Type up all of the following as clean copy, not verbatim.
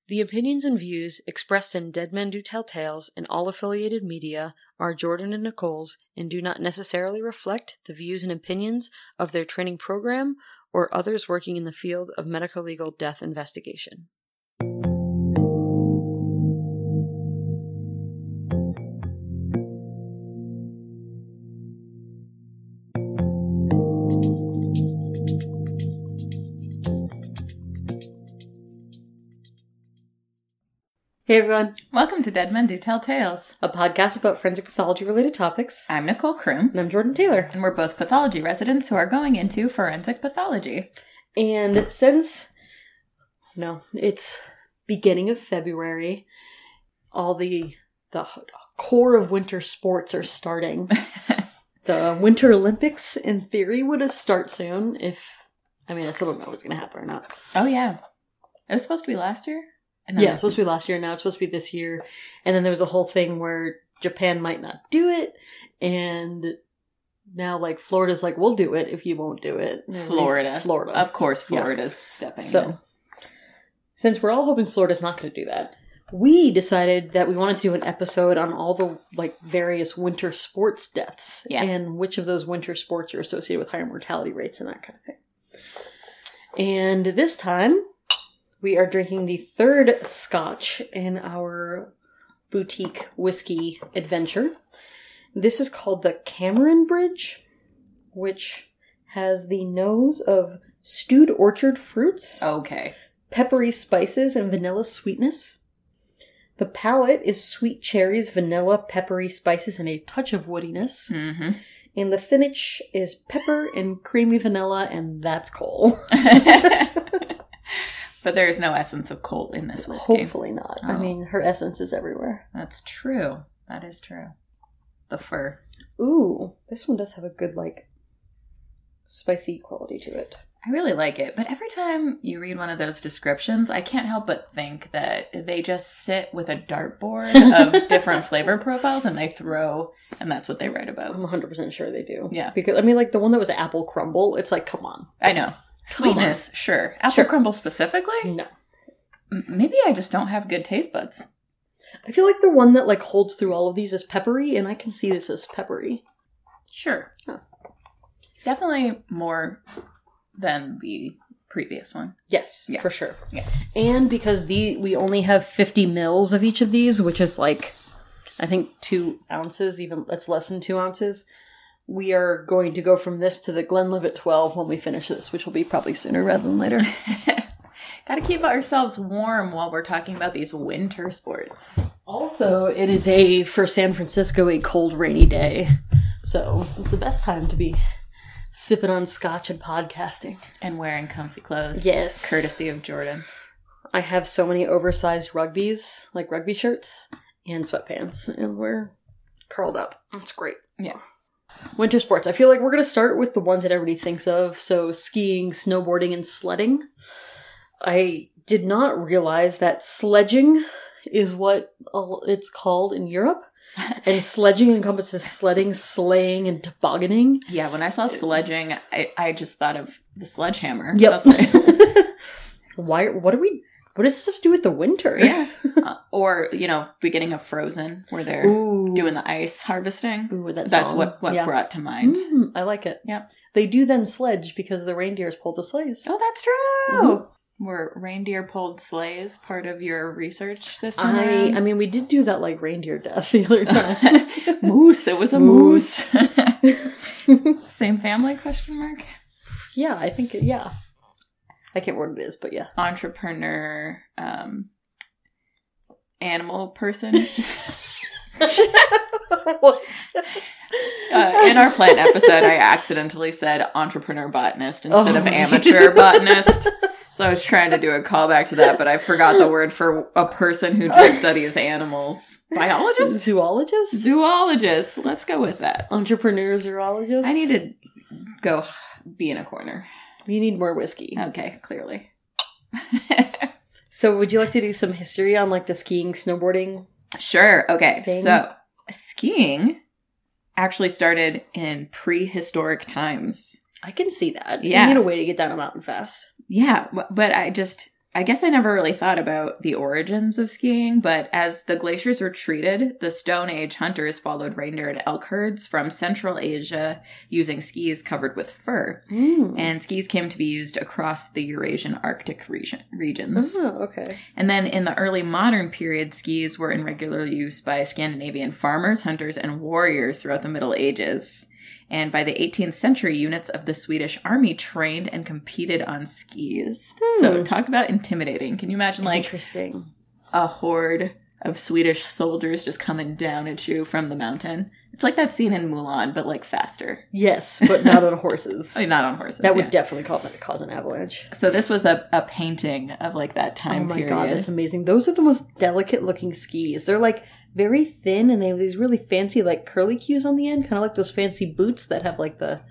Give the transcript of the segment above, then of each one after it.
The opinions and views expressed in Dead Men Do Tell Tales and all affiliated media are Jordan and Nicole's and do not necessarily reflect the views and opinions of their training program or others working in the field of medico-legal death investigation. Hey everyone. Welcome to Dead Men Do Tell Tales, A podcast about forensic pathology related topics. I'm Nicole Kroom. And I'm Jordan Taylor. And we're both pathology residents who are going into forensic pathology. And since, it's beginning of February, all the core of winter sports are starting. The Winter Olympics, in theory, would start soon I still don't know if it's going to happen or not. Oh yeah. It was supposed to be last year? Yeah, it's supposed to be last year. Now it's supposed to be this year. And then there was a whole thing where Japan might not do it. And now, Florida's we'll do it if you won't do it. Florida. Of course, Florida's stepping in. Since we're all hoping Florida's not going to do that, we decided that we wanted to do an episode on all the, various winter sports deaths. Yeah. And which of those winter sports are associated with higher mortality rates and that kind of thing. And this time, we are drinking the third scotch in our boutique whiskey adventure. This is called the Cameron Bridge, which has the nose of stewed orchard fruits, Okay. peppery spices, and vanilla sweetness. The palate is sweet cherries, vanilla, peppery spices, and a touch of woodiness. Mm-hmm. And the finish is pepper and creamy vanilla, and that's Cole. But there is no essence of coal in this whiskey. Hopefully not. Oh. Her essence is everywhere. That's true. That is true. The fur. Ooh, this one does have a good, spicy quality to it. I really like it. But every time you read one of those descriptions, I can't help but think that they just sit with a dartboard of different flavor profiles and they throw, and that's what they write about. I'm 100% sure they do. Yeah. Because, the one that was apple crumble, it's come on. I know. Sweetness, sure. Apple crumble specifically? No. Maybe I just don't have good taste buds. I feel like the one that, holds through all of these is peppery, and I can see this as peppery. Sure. Huh. Definitely more than the previous one. Yes, yeah. For sure. Yeah. And because we only have 50 mils of each of these, which is I think 2 ounces, even that's less than 2 ounces. We are going to go from this to the Glenlivet 12 when we finish this, which will be probably sooner rather than later. Gotta keep ourselves warm while we're talking about these winter sports. Also, it is for San Francisco, a cold, rainy day. So it's the best time to be sipping on scotch and podcasting. And wearing comfy clothes. Yes. Courtesy of Jordan. I have so many oversized rugby shirts and sweatpants, and we're curled up. It's great. Yeah. Winter sports. I feel like we're going to start with the ones that everybody thinks of. So skiing, snowboarding, and sledding. I did not realize that sledging is what it's called in Europe. And sledging encompasses sledding, sleighing, and tobogganing. Yeah, when I saw sledging, I just thought of the sledgehammer. Yep. What does this have to do with the winter? Yeah. Or, beginning of Frozen, where they're doing the ice harvesting. Ooh, that's what brought to mind. I like it. Yeah. They do then sledge because the reindeers pull the sleighs. Oh, that's true. Mm-hmm. Were reindeer pulled sleighs part of your research this time? We did do that reindeer death the other time. Moose. It was a moose. Same family, question mark? Yeah, I think, yeah. I can't remember what it is, but yeah. Entrepreneur, animal person. What? In our plant episode, I accidentally said entrepreneur botanist instead of amateur botanist. So I was trying to do a callback to that, but I forgot the word for a person who studies animals. Biologist? Zoologist? Zoologist. Let's go with that. Entrepreneur zoologist? I need to go be in a corner. You need more whiskey. Okay, clearly. So would you like to do some history on the skiing, snowboarding? Sure. Okay. thing? So skiing actually started in prehistoric times. I can see that. Yeah. You need a way to get down a mountain fast. Yeah. But I guess I never really thought about the origins of skiing, but as the glaciers retreated, the Stone Age hunters followed reindeer and elk herds from Central Asia using skis covered with fur. And skis came to be used across the Eurasian Arctic regions. Oh, okay. And then in the early modern period, skis were in regular use by Scandinavian farmers, hunters, and warriors throughout the Middle Ages. And by the 18th century, units of the Swedish army trained and competed on skis. So talk about intimidating. Can you imagine Interesting. a horde of Swedish soldiers just coming down at you from the mountain? It's like that scene in Mulan, but like faster. Yes, but not on horses. Not on horses. That would definitely cause an avalanche. So this was a painting of like that time period. Oh my God, that's amazing. Those are the most delicate looking skis. They're like very thin, and they have these really fancy like curly cues on the end, kind of like those fancy boots that have like the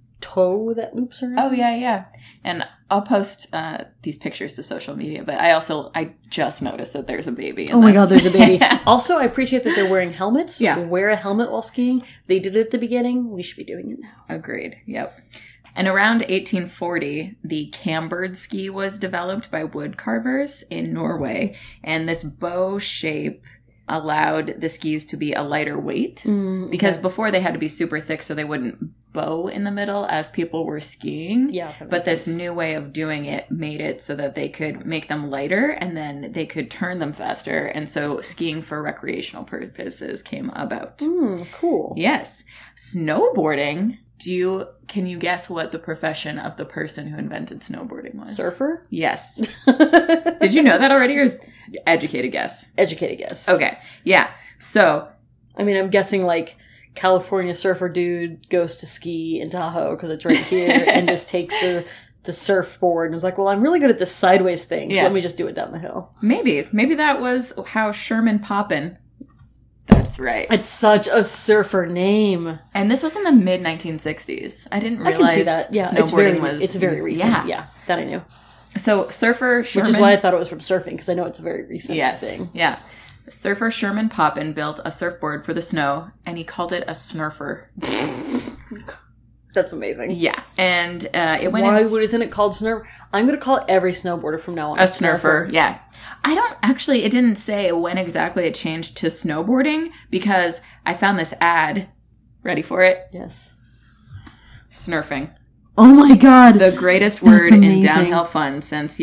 toe that loops around. Oh yeah. And I'll post these pictures to social media, but I just noticed that there's a baby in my God, there's a baby. Also, I appreciate that they're wearing helmets. Yeah. Wear a helmet while skiing. They did it at the beginning. We should be doing it now. Agreed. Yep. And around 1840, the cambered ski was developed by wood carvers in Norway, and this bow shape allowed the skis to be a lighter weight because before they had to be super thick so they wouldn't bow in the middle as people were skiing. Yeah. But this new way of doing it made it so that they could make them lighter and then they could turn them faster. And so skiing for recreational purposes came about. Cool. Yes. Snowboarding. Can you guess what the profession of the person who invented snowboarding was? Surfer? Yes. Did you know that already, or is educated guess? Educated guess. Okay. Yeah. So, I mean, I'm guessing like California surfer dude goes to ski in Tahoe because it's right here and just takes the surfboard and is like, well, I'm really good at this sideways thing, so let me just do it down the hill. Maybe that was how Sherman Poppin. That's right. It's such a surfer name. And this was in the mid 1960s. I didn't realize I can see that. Yeah, snowboarding it's very recent. Yeah, that I knew. So surfer Sherman... Which is why I thought it was from surfing, because I know it's a very recent thing. Yeah. Surfer Sherman Poppin built a surfboard for the snow, and he called it a snurfer. That's amazing. Yeah. And it went isn't it called snurfer? I'm going to call every snowboarder from now on a snurfer. Yeah. It didn't say when exactly it changed to snowboarding, because I found this ad. Ready for it? Yes. Snurfing. Oh my God. The greatest word in downhill fun since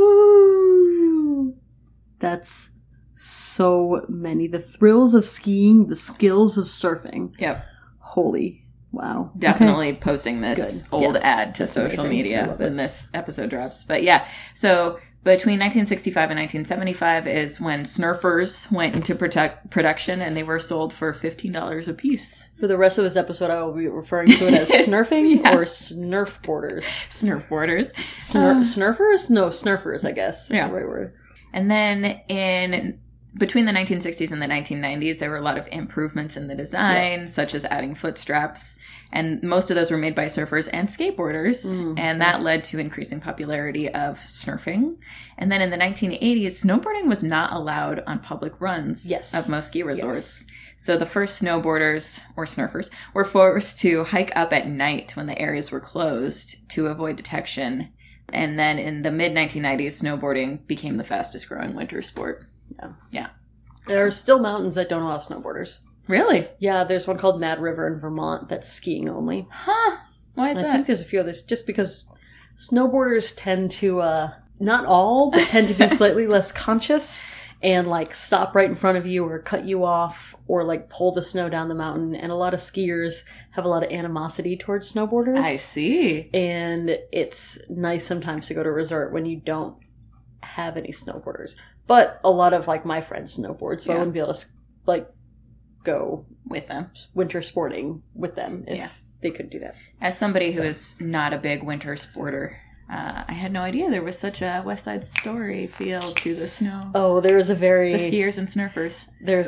Yahoo. That's so many. The thrills of skiing, the skills of surfing. Yep. Holy wow. Definitely posting this old ad to social media when this episode drops. But yeah, so between 1965 and 1975 is when Snurfers went into production, and they were sold for $15 a piece. For the rest of this episode, I will be referring to it as snurfing or snurfboarders. Snurfboarders. Snurfers? No, snurfers, I guess. Is the right word. And then between the 1960s and the 1990s, there were a lot of improvements in the design, such as adding foot straps. And most of those were made by surfers and skateboarders. And that led to increasing popularity of snurfing. And then in the 1980s, snowboarding was not allowed on public runs of most ski resorts. Yes. So the first snowboarders, or snurfers, were forced to hike up at night when the areas were closed to avoid detection. And then in the mid-1990s, snowboarding became the fastest growing winter sport. Yeah. There are still mountains that don't allow snowboarders. Really? Yeah, there's one called Mad River in Vermont that's skiing only. Huh. Why is that? I think there's a few others, just because snowboarders tend to, not all, but tend to be slightly less conscious and like stop right in front of you or cut you off or like pull the snow down the mountain. And a lot of skiers have a lot of animosity towards snowboarders. I see. And it's nice sometimes to go to a resort when you don't have any snowboarders. But a lot of like my friends snowboard, so I wouldn't be able to like go with them winter sporting with them if they could do that. As somebody who is not a big winter sporter, I had no idea there was such a West Side Story feel to the snow. Oh, there is a very... The skiers and snurfers. There's...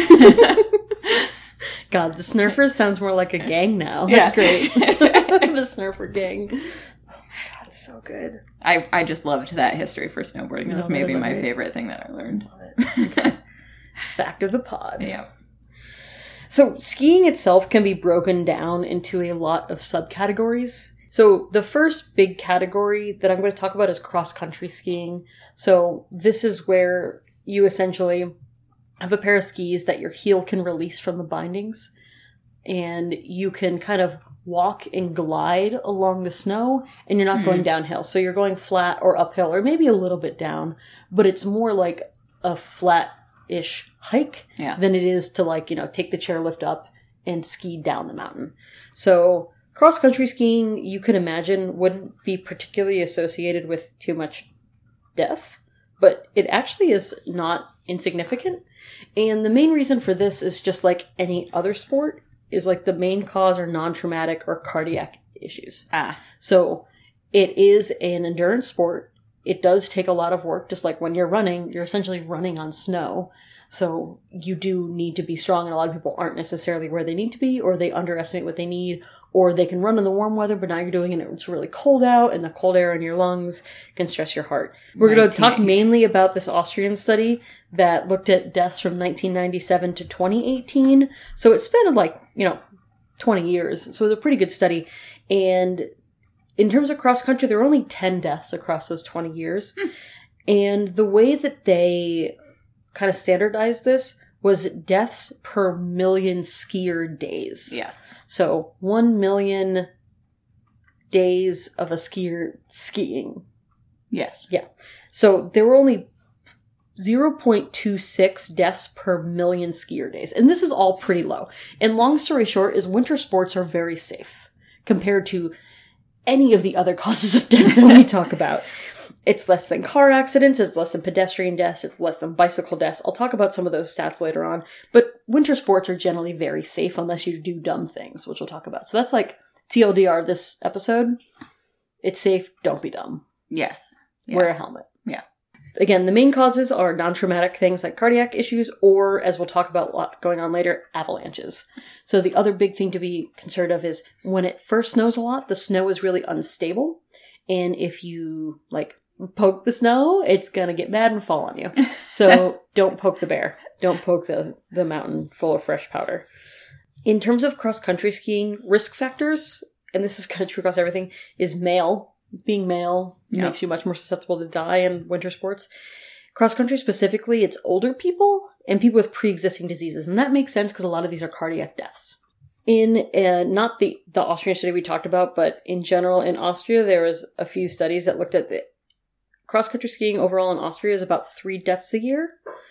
God, the snurfers sounds more like a gang now. That's great. The snurfer gang. Oh my God, so good. I just loved that history for snowboarding. That was maybe my favorite thing that I learned. Okay. Fact of the pod. Yeah. So skiing itself can be broken down into a lot of subcategories. So the first big category that I'm going to talk about is cross-country skiing. So this is where you essentially have a pair of skis that your heel can release from the bindings, and you can kind of walk and glide along the snow, and you're not going downhill. So you're going flat or uphill, or maybe a little bit down, but it's more like a flat-ish hike than it is to, like, you know, take the chairlift up and ski down the mountain. So cross-country skiing, you can imagine, wouldn't be particularly associated with too much death, but it actually is not insignificant. And the main reason for this is just like any other sport, is like the main cause are non-traumatic or cardiac issues. So it is an endurance sport. It does take a lot of work, just like when you're running, you're essentially running on snow. So you do need to be strong, and a lot of people aren't necessarily where they need to be, or they underestimate what they need, or they can run in the warm weather, but now you're doing it and it's really cold out, and the cold air in your lungs can stress your heart. We're going to talk mainly about this Austrian study that looked at deaths from 1997 to 2018. So it spanned, like, 20 years. So it was a pretty good study. And in terms of cross country, there were only 10 deaths across those 20 years. And the way that they kind of standardized this was deaths per million skier days. Yes. So 1 million days of a skier skiing. Yes. Yeah. So there were only 0.26 deaths per million skier days. And this is all pretty low. And long story short is winter sports are very safe compared to any of the other causes of death that we talk about. It's less than car accidents, it's less than pedestrian deaths, it's less than bicycle deaths. I'll talk about some of those stats later on. But winter sports are generally very safe unless you do dumb things, which we'll talk about. So that's like TLDR this episode. It's safe, don't be dumb. Yes. Yeah. Wear a helmet. Yeah. Again, the main causes are non-traumatic things like cardiac issues, or, as we'll talk about a lot going on later, avalanches. So the other big thing to be concerned of is when it first snows a lot, the snow is really unstable. And if you, like, poke the snow, it's going to get mad and fall on you. So don't poke the bear. Don't poke the mountain full of fresh powder. In terms of cross-country skiing, risk factors, and this is kind of true across everything, is male. Being male makes you much more susceptible to die in winter sports. Cross-country specifically, it's older people and people with pre-existing diseases. And that makes sense because a lot of these are cardiac deaths. In not the Austrian study we talked about, but in general in Austria, there was a few studies that looked at the cross-country skiing overall in Austria is about 3 deaths a year.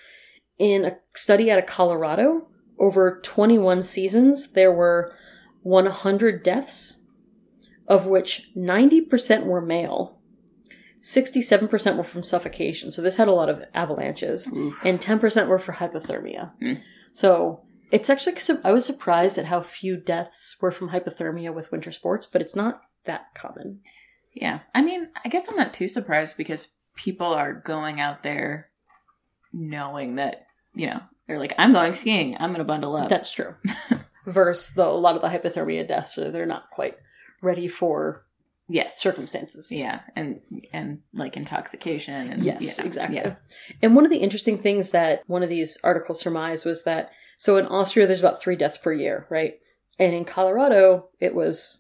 In a study out of Colorado, over 21 seasons, there were 100 deaths, of which 90% were male. 67% were from suffocation, so this had a lot of avalanches. Oof. And 10% were for hypothermia. So it's actually, I was surprised at how few deaths were from hypothermia with winter sports, but it's not that common. Yeah. I mean, I guess I'm not too surprised because people are going out there knowing that, they're like, I'm going skiing. I'm going to bundle up. That's true. Versus a lot of the hypothermia deaths, so they're not quite ready for circumstances. Yeah. And like intoxication. And, yes, exactly. Yeah. And one of the interesting things that one of these articles surmised was that, so in Austria, there's about 3 deaths per year, right? And in Colorado, it was,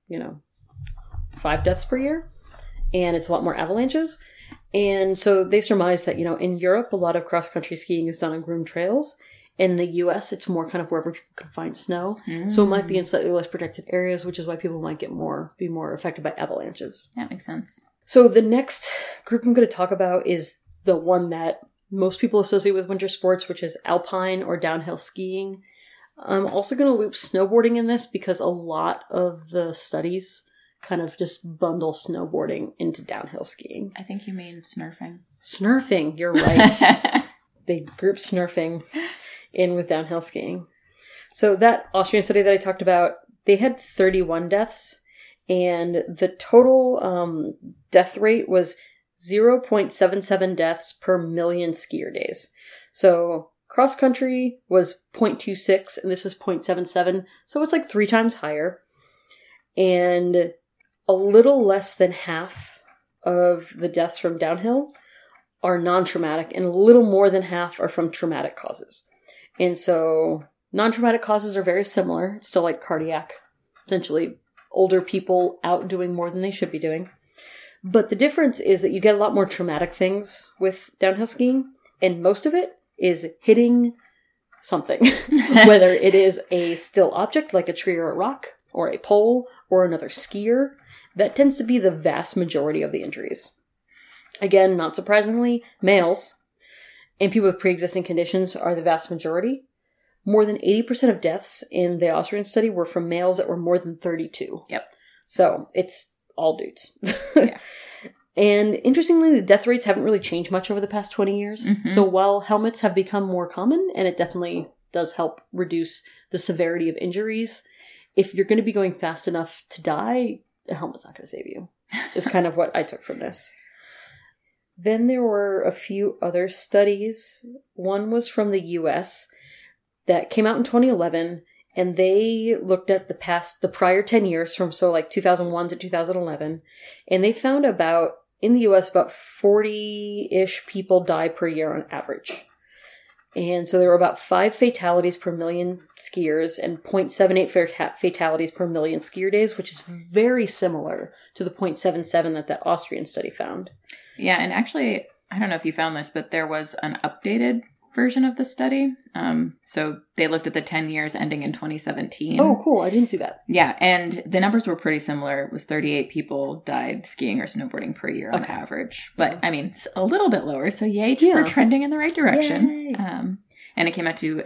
5 deaths per year, and it's a lot more avalanches. And so they surmise that, in Europe, a lot of cross-country skiing is done on groomed trails. In the U.S., it's more kind of wherever people can find snow. So it might be in slightly less protected areas, which is why people might be more affected by avalanches. That makes sense. So the next group I'm going to talk about is the one that most people associate with winter sports, which is alpine or downhill skiing. I'm also going to loop snowboarding in this because a lot of the studies kind of just bundle snowboarding into downhill skiing. I think you mean snurfing. Snurfing, you're right. They group snurfing in with downhill skiing. So that Austrian study that I talked about, they had 31 deaths, and the total death rate was 0.77 deaths per million skier days. So cross country was 0.26, and this is 0.77, so it's like 3 times higher. And a little less than half of the deaths from downhill are non-traumatic, and a little more than half are from traumatic causes. And so non-traumatic causes are very similar. It's still like cardiac, essentially older people out doing more than they should be doing. But the difference is that you get a lot more traumatic things with downhill skiing, and most of it is hitting something. Whether it is a still object like a tree or a rock, or a pole, or another skier, that tends to be the vast majority of the injuries. Again, not surprisingly, males and people with pre-existing conditions are the vast majority. More than 80% of deaths in the Austrian study were from males that were more than 32. Yep. So it's all dudes. Yeah. And interestingly, the death rates haven't really changed much over the past 20 years. Mm-hmm. So while helmets have become more common, and it definitely does help reduce the severity of injuries, if you're going to be going fast enough to die, a helmet's not going to save you, is kind of what I took from this. Then there were a few other studies. One was from the US that came out in 2011, and they looked at the prior 10 years from 2001 to 2011, and they found in the US about 40-ish people die per year on average. And so there were about 5 fatalities per million skiers and 0.78 fatalities per million skier days, which is very similar to the 0.77 that the Austrian study found. Yeah, and actually, I don't know if you found this, but there was an updated version of the study. So they looked at the 10 years ending in 2017. Oh, cool. I didn't see that. Yeah, and the numbers were pretty similar. It was 38 people died skiing or snowboarding per year on average. But, I mean, it's a little bit lower. So yay for trending in the right direction. And it came out to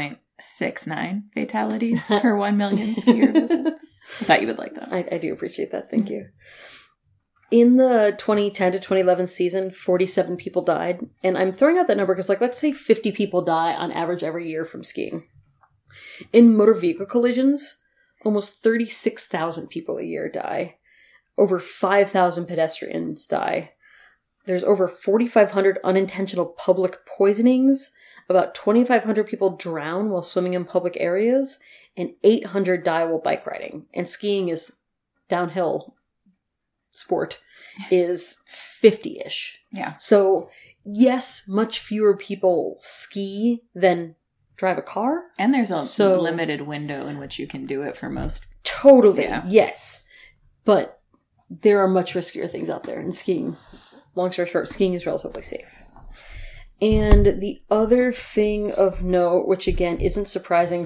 0.69 fatalities per 1 million skier visits. I thought you would like that. I do appreciate that. Thank you. In the 2010 to 2011 season, 47 people died. And I'm throwing out that number because, let's say 50 people die on average every year from skiing. In motor vehicle collisions, almost 36,000 people a year die. Over 5,000 pedestrians die. There's over 4,500 unintentional public poisonings. About 2,500 people drown while swimming in public areas. And 800 die while bike riding. And skiing is downhill sport is 50-ish. Yeah. So, yes, much fewer people ski than drive a car. And there's a limited window in which you can do it for most. Totally, yes. But there are much riskier things out there. And skiing, long story short, skiing is relatively safe. And the other thing of note, which again isn't surprising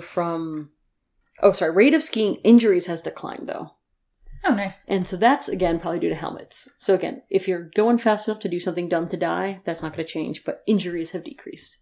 rate of skiing injuries has declined though. Oh, nice. And so that's, again, probably due to helmets. So again, if you're going fast enough to do something dumb to die, that's not going to change, but injuries have decreased.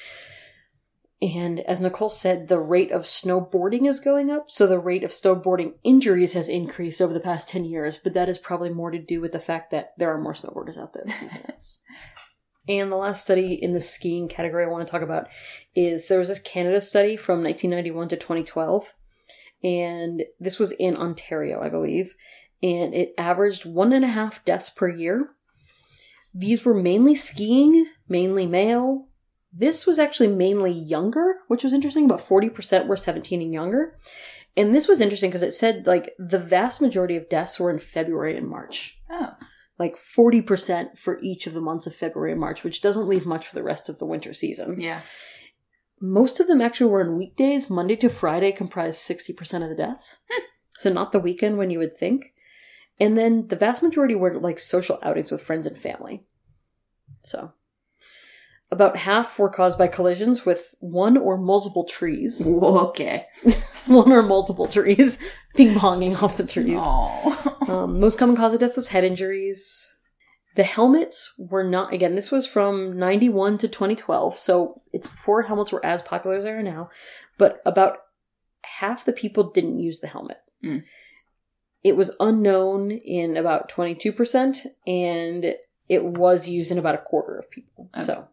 And as Nicole said, the rate of snowboarding is going up, so the rate of snowboarding injuries has increased over the past 10 years, but that is probably more to do with the fact that there are more snowboarders out there. And the last study in the skiing category I want to talk about is there was this Canada study from 1991 to 2012. And this was in Ontario, I believe. And it averaged 1.5 deaths per year. These were mainly skiing, mainly male. This was actually mainly younger, which was interesting. About 40% were 17 and younger. And this was interesting because it said, the vast majority of deaths were in February and March. Oh. 40% for each of the months of February and March, which doesn't leave much for the rest of the winter season. Yeah. Most of them actually were on weekdays. Monday to Friday comprised 60% of the deaths. So not the weekend when you would think. And then the vast majority were social outings with friends and family. So about half were caused by collisions with one or multiple trees. Okay. One or multiple trees ping-ponging off the trees. Most common cause of death was head injuries. The helmets were not, again, this was from 91 to 2012, so it's before helmets were as popular as they are now, but about half the people didn't use the helmet. Mm. It was unknown in about 22%, and it was used in about a quarter of people. Okay. So,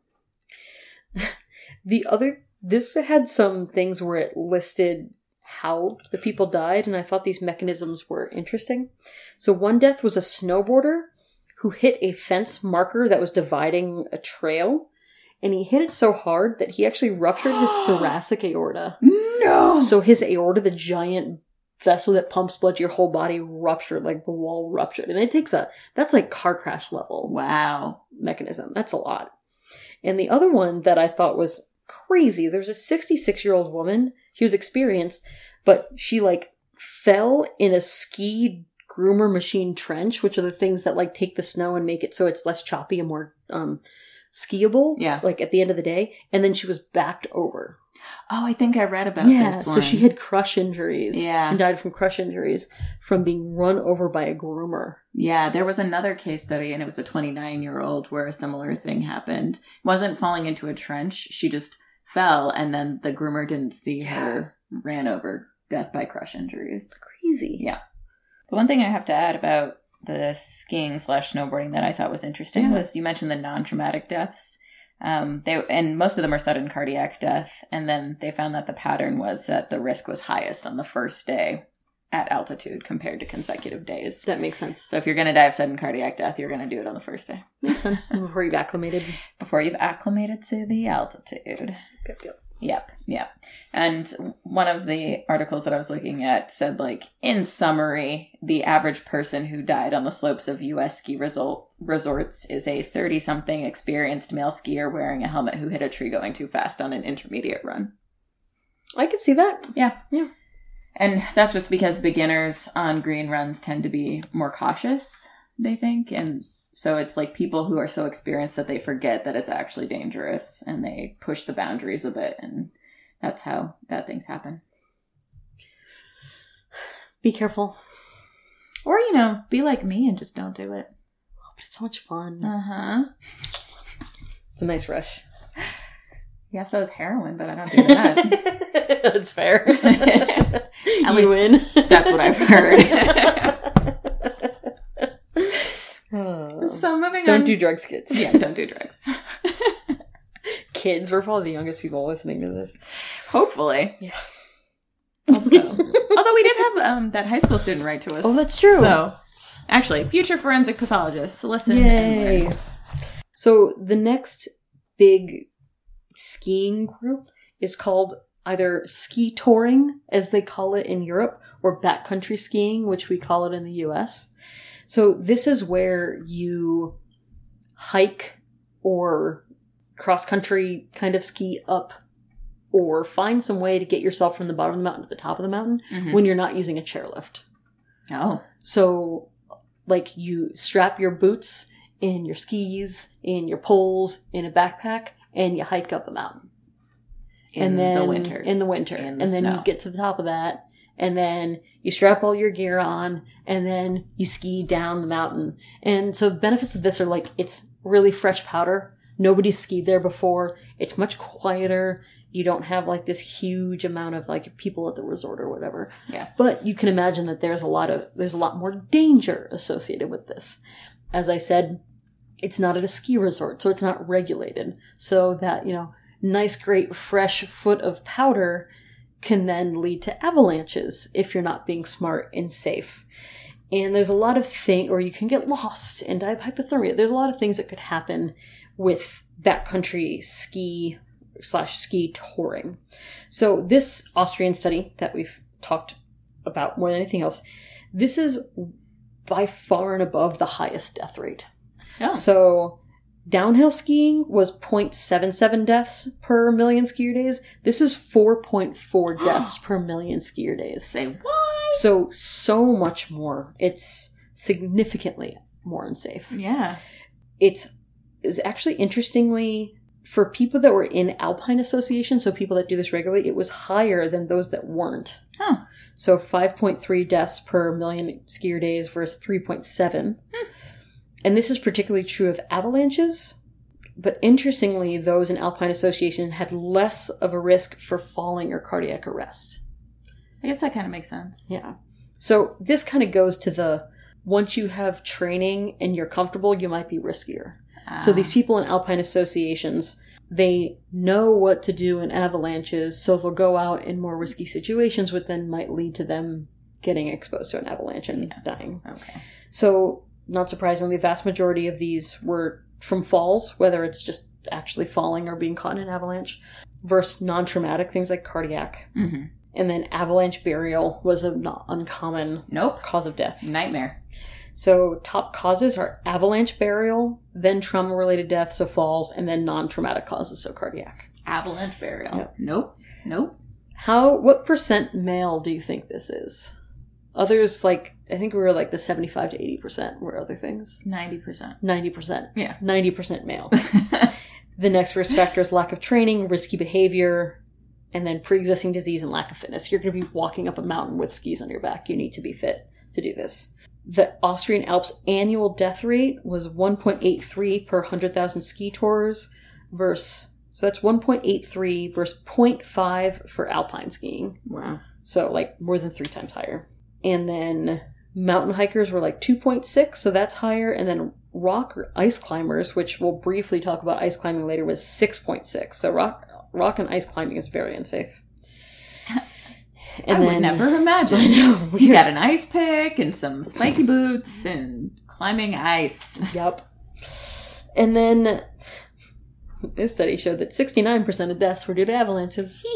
this had some things where it listed how the people died, and I thought these mechanisms were interesting. So one death was a snowboarder who hit a fence marker that was dividing a trail, and he hit it so hard that he actually ruptured his thoracic aorta. No! So his aorta, the giant vessel that pumps blood to your whole body, ruptured, the wall ruptured. And that's car crash level. Wow. Mechanism. That's a lot. And the other one that I thought was crazy, there's a 66-year-old woman, she was experienced, but she fell in a ski groomer machine trench, which are the things that like take the snow and make it so it's less choppy and more skiable. Yeah. Like at the end of the day. And then she was backed over. Oh, I think I read about this one. So she had crush injuries. Yeah. And died from crush injuries from being run over by a groomer. Yeah, there was another case study, and it was a 29-year-old where a similar thing happened. Wasn't falling into a trench. She just fell, and then the groomer didn't see her, ran over. Death by crush injuries. Crazy. Yeah. The one thing I have to add about the skiing/snowboarding that I thought was interesting was you mentioned the non-traumatic deaths. And most of them are sudden cardiac death. And then they found that the pattern was that the risk was highest on the first day at altitude compared to consecutive days. That makes sense. So if you're going to die of sudden cardiac death, you're going to do it on the first day. Makes sense. Before you've acclimated. Before you've acclimated to the altitude. Yep. And one of the articles that I was looking at said, like, in summary, the average person who died on the slopes of U.S. ski resorts is a 30-something experienced male skier wearing a helmet who hit a tree going too fast on an intermediate run. I could see that. Yeah. Yeah. And that's just because beginners on green runs tend to be more cautious, they think. And so it's like people who are so experienced that they forget that it's actually dangerous and they push the boundaries a bit. And that's how bad things happen. Be careful. Or, be like me and just don't do it. Oh, but it's so much fun. Uh-huh. It's a nice rush. Yeah, so is heroin, but I don't do that. That's fair. At you win. That's what I've heard. So moving on. Don't do drugs, kids. Yeah, don't do drugs. Kids, we're probably the youngest people listening to this. Hopefully. Yeah. Although we did have that high school student write to us. Oh, that's true. So, actually, future forensic pathologists, listen. Yay. So the next big skiing group is called either ski touring, as they call it in Europe, or backcountry skiing, which we call it in the US. So this is where you hike or cross-country kind of ski up or find some way to get yourself from the bottom of the mountain to the top of the mountain when you're not using a chairlift. Oh. So, like, you strap your boots and your skis and your poles in a backpack and you hike up a mountain. In the winter. In the winter. And then snow. you get to the top of that. And then you strap all your gear on. And then you ski down the mountain. And so the benefits of this are, like, it's really fresh powder. Nobody's skied there before. It's much quieter. You don't have, like, this huge amount of, like, people at the resort or whatever. Yeah. But you can imagine that there's a lot more danger associated with this. As I said, it's not at a ski resort, so it's not regulated. So that, nice, great, fresh foot of powder can then lead to avalanches if you're not being smart and safe. And there's a lot of things, or you can get lost and die of hypothermia. There's a lot of things that could happen with backcountry ski /ski touring. So this Austrian study that we've talked about more than anything else, this is by far and above the highest death rate. Oh. So downhill skiing was 0.77 deaths per million skier days. This is 4.4 deaths per million skier days. Say what? So much more. It's significantly more unsafe. Yeah. It's actually, interestingly, for people that were in Alpine Association, so people that do this regularly, it was higher than those that weren't. Huh. So 5.3 deaths per million skier days versus 3.7. And this is particularly true of avalanches. But interestingly, those in Alpine Association had less of a risk for falling or cardiac arrest. I guess that kind of makes sense. Yeah. So this kind of goes to once you have training and you're comfortable, you might be riskier. So these people in Alpine Associations, they know what to do in avalanches, so they'll go out in more risky situations, which then might lead to them getting exposed to an avalanche and dying. Okay. So, not surprisingly, the vast majority of these were from falls, whether it's just actually falling or being caught in an avalanche, versus non-traumatic things like cardiac. Mm-hmm. And then avalanche burial was a not uncommon cause of death. Nightmare. So top causes are avalanche burial, then trauma-related deaths, so falls, and then non-traumatic causes, so cardiac. Avalanche burial. Yep. Nope. What % male do you think this is? Others, like, I think we were like the 75 to 80% were other things. 90%. 90%. Yeah. 90% male. The next risk factor is lack of training, risky behavior, and then pre-existing disease and lack of fitness. You're going to be walking up a mountain with skis on your back. You need to be fit to do this. The Austrian Alps annual death rate was 1.83 per 100,000 ski tours versus, so that's 1.83 versus 0.5 for alpine skiing. Wow. So like more than 3 times higher. And then mountain hikers were like 2.6, so that's higher. And then rock or ice climbers, which we'll briefly talk about ice climbing later, was 6.6. So rock and ice climbing is very unsafe. And I would never imagine. I know. You got an ice pick and some spiky boots and climbing ice. Yep. And then this study showed that 69% of deaths were due to avalanches.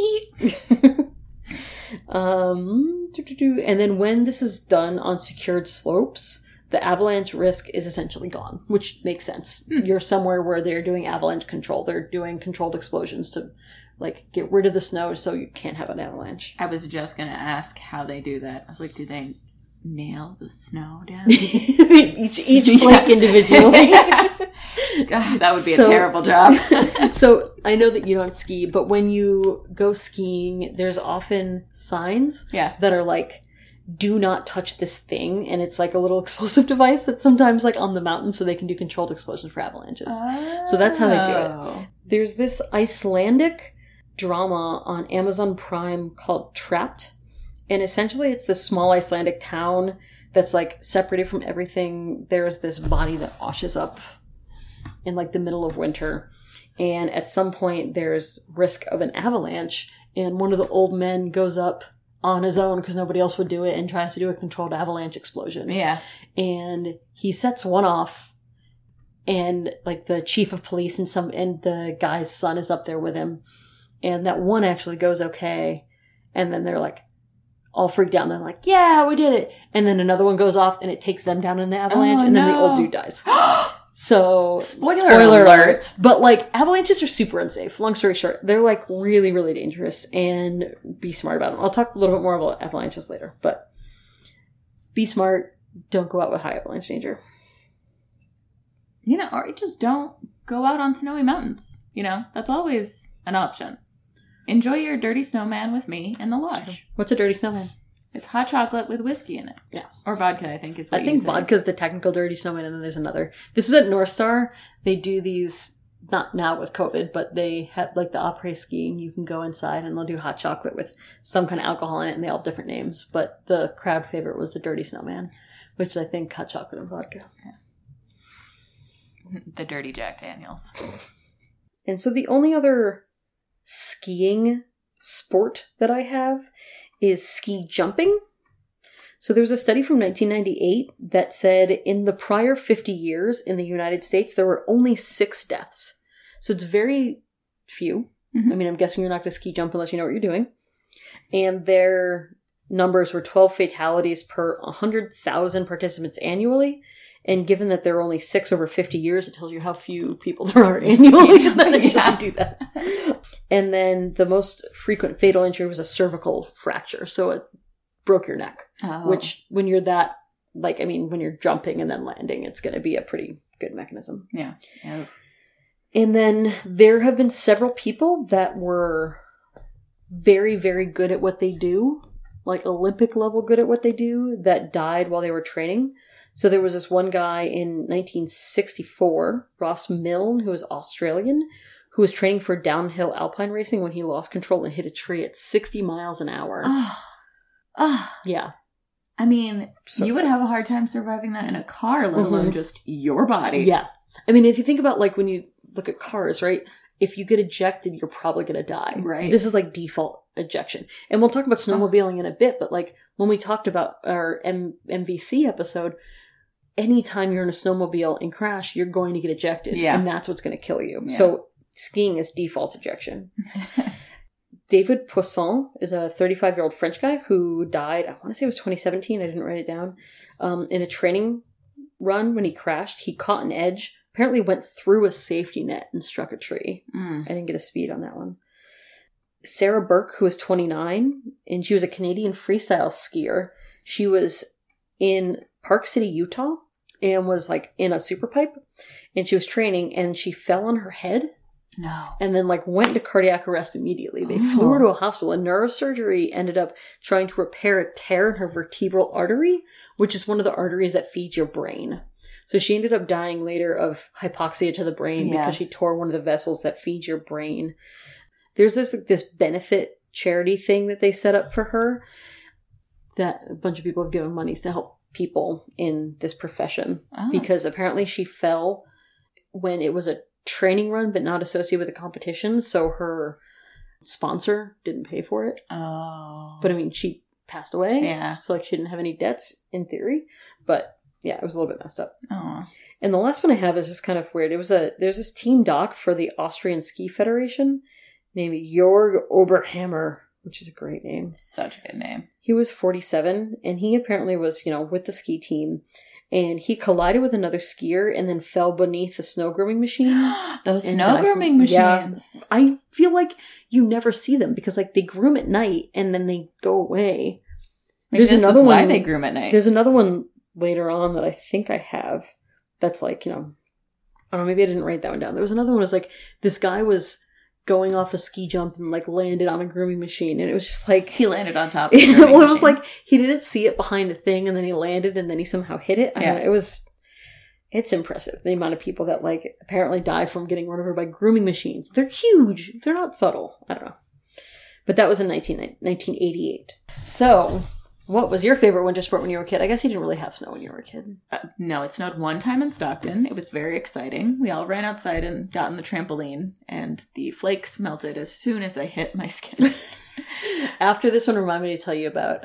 And then when this is done on secured slopes, the avalanche risk is essentially gone, which makes sense. You're somewhere where they're doing avalanche control. They're doing controlled explosions to like get rid of the snow so you can't have an avalanche. I was just going to ask how they do that. I was like, do they nail the snow down? each flake individually. God, that would be a terrible job. So I know that you don't ski, but when you go skiing, there's often signs that are like, do not touch this thing. And it's like a little explosive device that's sometimes like on the mountain so they can do controlled explosions for avalanches. So that's how they do it. There's this Icelandic drama on Amazon Prime called Trapped. And essentially it's this small Icelandic town that's like separated from everything. There's this body that washes up in like the middle of winter. And at some point there's risk of an avalanche. And one of the old men goes up on his own because nobody else would do it and tries to do a controlled avalanche explosion. Yeah. And he sets one off and like the chief of police and the guy's son is up there with him. And that one actually goes okay. And then they're like all freaked out and they're like, yeah, we did it. And then another one goes off and it takes them down in the avalanche and then the old dude dies. So, spoiler alert. But, like, avalanches are super unsafe. Long story short, they're, like, really, really dangerous. And be smart about them. I'll talk a little bit more about avalanches later. But be smart. Don't go out with high avalanche danger. You know, or just don't go out on snowy mountains. You know, that's always an option. Enjoy your dirty snowman with me in the lodge. What's a dirty snowman? It's hot chocolate with whiskey in it. Yeah. Or vodka, I think is what I think vodka's the technical dirty snowman, and then there's another. This is at North Star. They do these, not now with COVID, but they have like the après skiing. You can go inside and they'll do hot chocolate with some kind of alcohol in it, and they all have different names. But the crowd favorite was the dirty snowman, which is, I think, hot chocolate and vodka. Yeah. The dirty Jack Daniels. And so the only other skiing sport that I have is ski jumping. So there was a study from 1998 that said in the prior 50 years in the United States, there were only 6 deaths. So it's very few. Mm-hmm. I mean, I'm guessing you're not going to ski jump unless you know what you're doing. And their numbers were 12 fatalities per 100,000 participants annually. And given that there are only 6 over 50 years, it tells you how few people there are annually that actually do that. And then the most frequent fatal injury was a cervical fracture. So it broke your neck, which when you're that, like, I mean, when you're jumping and then landing, it's going to be a pretty good mechanism. Yeah. And then there have been several people that were very, very good at what they do, like Olympic level good at what they do, that died while they were training. So there was this one guy in 1964, Ross Milne, who was Australian, who was training for downhill alpine racing when he lost control and hit a tree at 60 miles an hour. Yeah. I mean, you would have a hard time surviving that in a car, let alone just your body. Yeah. I mean, if you think about, like, when you look at cars, right? If you get ejected, you're probably going to die. Right. This is, like, default ejection. And we'll talk about snowmobiling in a bit, but, like, when we talked about our MVC episode, anytime you're in a snowmobile and crash, you're going to get ejected. Yeah. And that's what's going to kill you. Yeah. So skiing is default ejection. David Poisson is a 35-year-old French guy who died, I want to say it was 2017, I didn't write it down, in a training run when he crashed. He caught an edge, apparently went through a safety net and struck a tree. I didn't get a speed on that one. Sarah Burke, who was 29, and she was a Canadian freestyle skier. She was in Park City, Utah, and was like in a super pipe, and she was training, and she fell on her head. No. And then like went into cardiac arrest immediately. They flew her to a hospital, and neurosurgery ended up trying to repair a tear in her vertebral artery, which is one of the arteries that feeds your brain. So she ended up dying later of hypoxia to the brain because she tore one of the vessels that feeds your brain. There's this benefit charity thing that they set up for her that a bunch of people have given monies to help people in this profession because apparently she fell when it was a training run but not associated with a competition, so her sponsor didn't pay for it. But I mean, she passed away, so like she didn't have any debts in theory, but yeah, it was a little bit messed up. And the last one I have is just kind of weird. There's this team doc for the Austrian Ski Federation named Jörg Oberhammer, which is a great name. Such a good name. He was 47, and he apparently was, with the ski team, and he collided with another skier and then fell beneath the snow grooming machine. Those snow grooming machines. Yeah, I feel like you never see them because like they groom at night and then they go away. There's another one. Why they groom at night. There's another one later on that I think I have. That's like, I don't know, maybe I didn't write that one down. There was another one was like this guy was going off a ski jump and like landed on a grooming machine, and it was just like he landed on top of the grooming well, it was like he didn't see it behind the thing, and then he landed, and then he somehow hit it. I don't know, it's impressive the amount of people that like apparently died from getting run over by grooming machines. They're huge. They're not subtle. I don't know, but that was in 1988. So what was your favorite winter sport when you were a kid? I guess you didn't really have snow when you were a kid. No, it snowed one time in Stockton. It was very exciting. We all ran outside and got on the trampoline, and the flakes melted as soon as I hit my skin. After this one, remind me to tell you about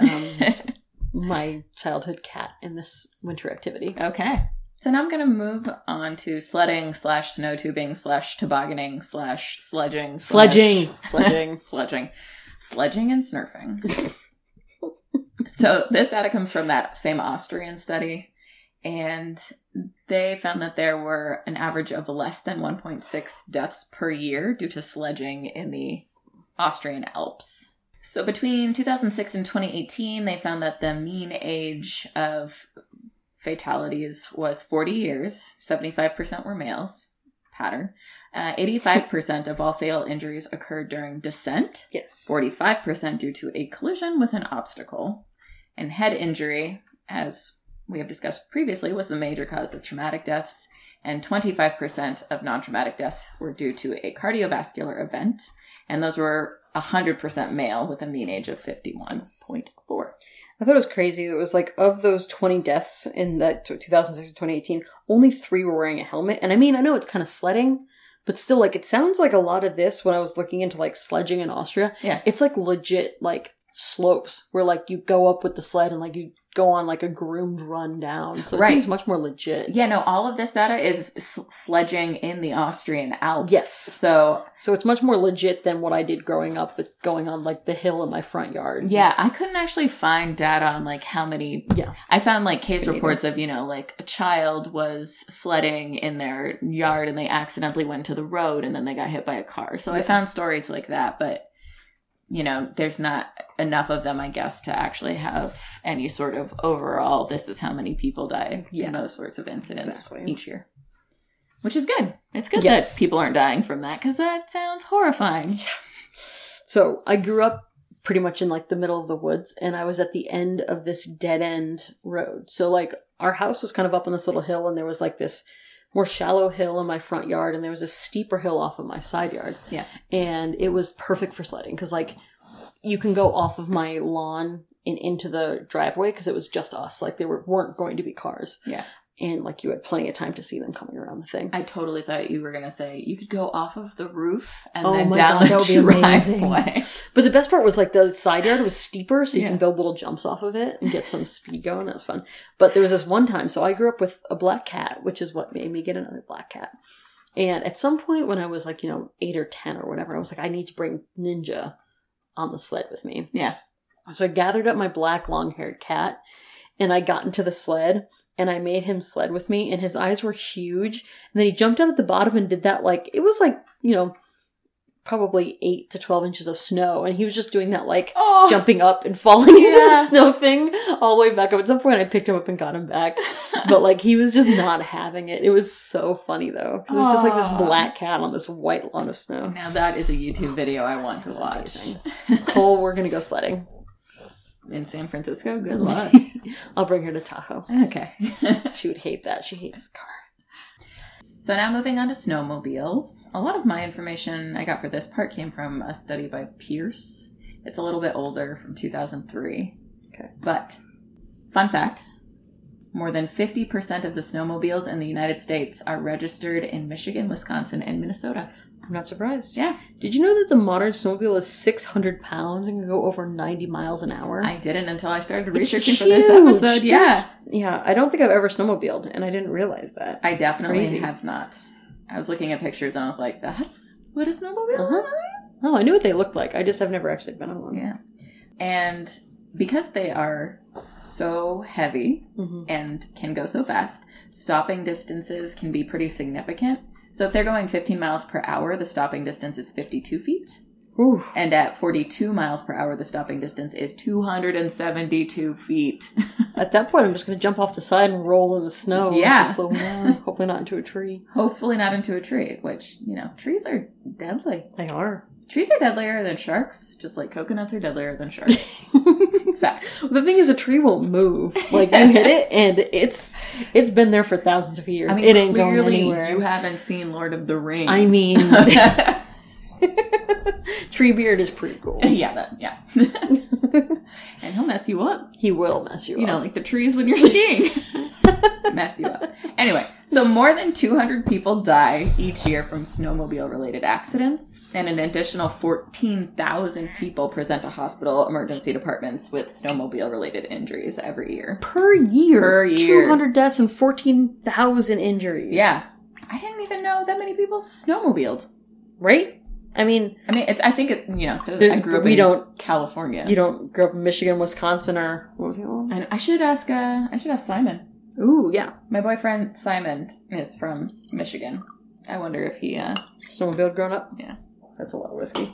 my childhood cat in this winter activity. Okay. So now I'm going to move on to sledding / snow tubing / tobogganing / sledging. Sledging and snurfing. So this data comes from that same Austrian study, and they found that there were an average of less than 1.6 deaths per year due to sledging in the Austrian Alps. So between 2006 and 2018, they found that the mean age of fatalities was 40 years, 75% were males, pattern. 85% of all fatal injuries occurred during descent. Yes. 45% due to a collision with an obstacle. And head injury, as we have discussed previously, was the major cause of traumatic deaths. And 25% of non-traumatic deaths were due to a cardiovascular event. And those were 100% male with a mean age of 51.4. I thought it was crazy. It was like, of those 20 deaths in that 2006 to 2018, only 3 were wearing a helmet. And I mean, I know it's kind of sledding, but still, like, it sounds like a lot of this, when I was looking into, like, sledging in Austria, it's, like, legit, like, slopes where, like, you go up with the sled and, like, you go on, like, a groomed run down. So it seems much more legit. Yeah, no, all of this data is sledging in the Austrian Alps. Yes. So it's much more legit than what I did growing up with going on, like, the hill in my front yard. Yeah, I couldn't actually find data on, like, how many... Yeah. I found, like, case reports of, like, a child was sledding in their yard and they accidentally went to the road and then they got hit by a car. So I found stories like that, but... there's not enough of them, I guess, to actually have any sort of overall, this is how many people die in those sorts of incidents each year. Which is good. It's good that people aren't dying from that, because that sounds horrifying. So I grew up pretty much in, like, the middle of the woods, and I was at the end of this dead-end road. So, like, our house was kind of up on this little hill, and there was, like, this more shallow hill in my front yard, and there was a steeper hill off of my side yard. Yeah. And it was perfect for sledding, because, like, you can go off of my lawn and into the driveway, because it was just us. Like, there weren't going to be cars. Yeah. And, like, you had plenty of time to see them coming around the thing. I totally thought you were going to say you could go off of the roof and then down the driveway. But the best part was, like, the side yard was steeper, so you can build little jumps off of it and get some speed going. That was fun. But there was this one time, so I grew up with a black cat, which is what made me get another black cat. And at some point when I was, like, 8 or 10 or whatever, I was like, I need to bring Ninja on the sled with me. Yeah. So I gathered up my black long-haired cat, and I got into the sled, and I made him sled with me, and his eyes were huge. And then he jumped out at the bottom and did that, like, it was like, probably 8 to 12 inches of snow, and he was just doing that, like, Oh. jumping up and falling into Yeah. the snow thing all the way back up. At some point, I picked him up and got him back, but, like, he was just not having it. It was so funny, though, because it was just, like, this Aw. black cat on this white lawn of snow. Now that is a YouTube video I want to It was watch. amazing. Cole, we're gonna go sledding. In San Francisco? Good luck. I'll bring her to Tahoe. Okay. She would hate that. She hates the car. So now moving on to snowmobiles. A lot of my information I got for this part came from a study by Pierce. It's a little bit older, from 2003. Okay. But, fun fact, more than 50% of the snowmobiles in the United States are registered in Michigan, Wisconsin, and Minnesota. I'm not surprised. Yeah. Did you know that the modern snowmobile is 600 pounds and can go over 90 miles an hour? I didn't until I started It's researching for this huge. episode. Yeah. Yeah, I don't think I've ever snowmobiled, and I didn't realize that. I It's definitely crazy. have not. I was looking at pictures and I was like, that's what a snowmobile Uh-huh. is? Oh, I knew what they looked like. I just have never actually been on one. Yeah. And because they are so heavy Mm-hmm. and can go so fast, stopping distances can be pretty significant. So if they're going 15 miles per hour, the stopping distance is 52 feet. Ooh. And at 42 miles per hour, the stopping distance is 272 feet. At that point, I'm just going to jump off the side and roll in the snow. Yeah. Just slow down. Hopefully not into a tree. Hopefully not into a tree, which, you know, trees are deadly. They are. Trees are deadlier than sharks, just like coconuts are deadlier than sharks. Fact. The thing is, a tree won't move. Like, you hit it, and it's been there for thousands of years. I mean, it ain't going clearly anywhere. you haven't seen Lord of the Rings. I mean, Treebeard is pretty cool. yeah. And he'll mess you up. He will mess you You up. know, like the trees when you're skiing. Mess you up. Anyway, so more than 200 people die each year from snowmobile-related accidents, and an additional 14,000 people present to hospital emergency departments with snowmobile-related injuries every year. Per year. Per year. 200 deaths and 14,000 injuries. Yeah. I didn't even know that many people snowmobiled. Right? I mean, I think it, you know, because There- I grew up we in don't- California. you don't grow up in Michigan, Wisconsin, or what was the other one? I should ask Simon. Ooh, yeah. My boyfriend Simon is from Michigan. I wonder if he, Snowmobile growing up? Yeah. That's a lot of whiskey.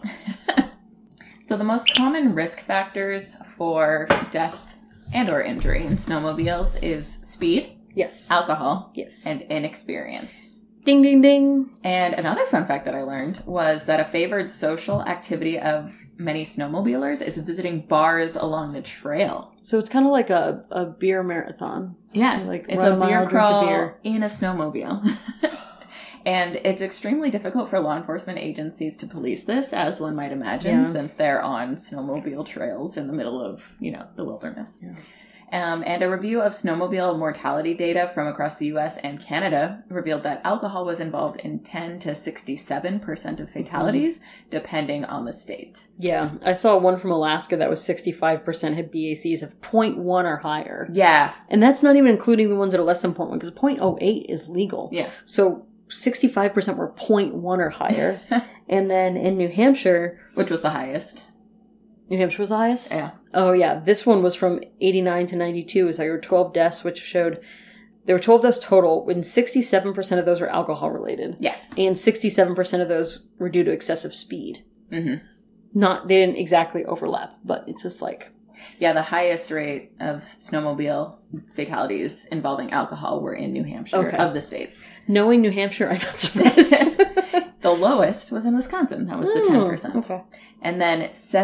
So the most common risk factors for death and or injury in snowmobiles is speed, Yes. alcohol, Yes. and inexperience. Ding, ding, ding. And another fun fact that I learned was that a favored social activity of many snowmobilers is visiting bars along the trail. So it's kind of like a beer marathon. Yeah, Like, it's run a a mile, beer drink a crawl beer. in a snowmobile. And it's extremely difficult for law enforcement agencies to police this, as one might imagine, Yeah. since they're on snowmobile trails in the middle of, you know, the wilderness. Yeah. And a review of snowmobile mortality data from across the U.S. and Canada revealed that alcohol was involved in 10 to 67% of fatalities, depending on the state. Yeah. I saw one from Alaska that was 65% had BACs of 0.1 or higher. Yeah. And that's not even including the ones that are less than 0.1, because 0.08 is legal. Yeah. So 65% were 0.1 or higher. And then in New Hampshire, Which was the highest. New Hampshire was the highest? Yeah. Oh, yeah. This one was from 89 to 92. So there were 12 deaths, which showed there were 12 deaths total, and 67% of those were alcohol related. Yes. And 67% of those were due to excessive speed. Mm-hmm. They didn't exactly overlap, but it's just like, Yeah, the highest rate of snowmobile fatalities involving alcohol were in New Hampshire Okay. of the states. knowing New Hampshire, I'm not surprised. The lowest was in Wisconsin. That was the 10%. Okay. And then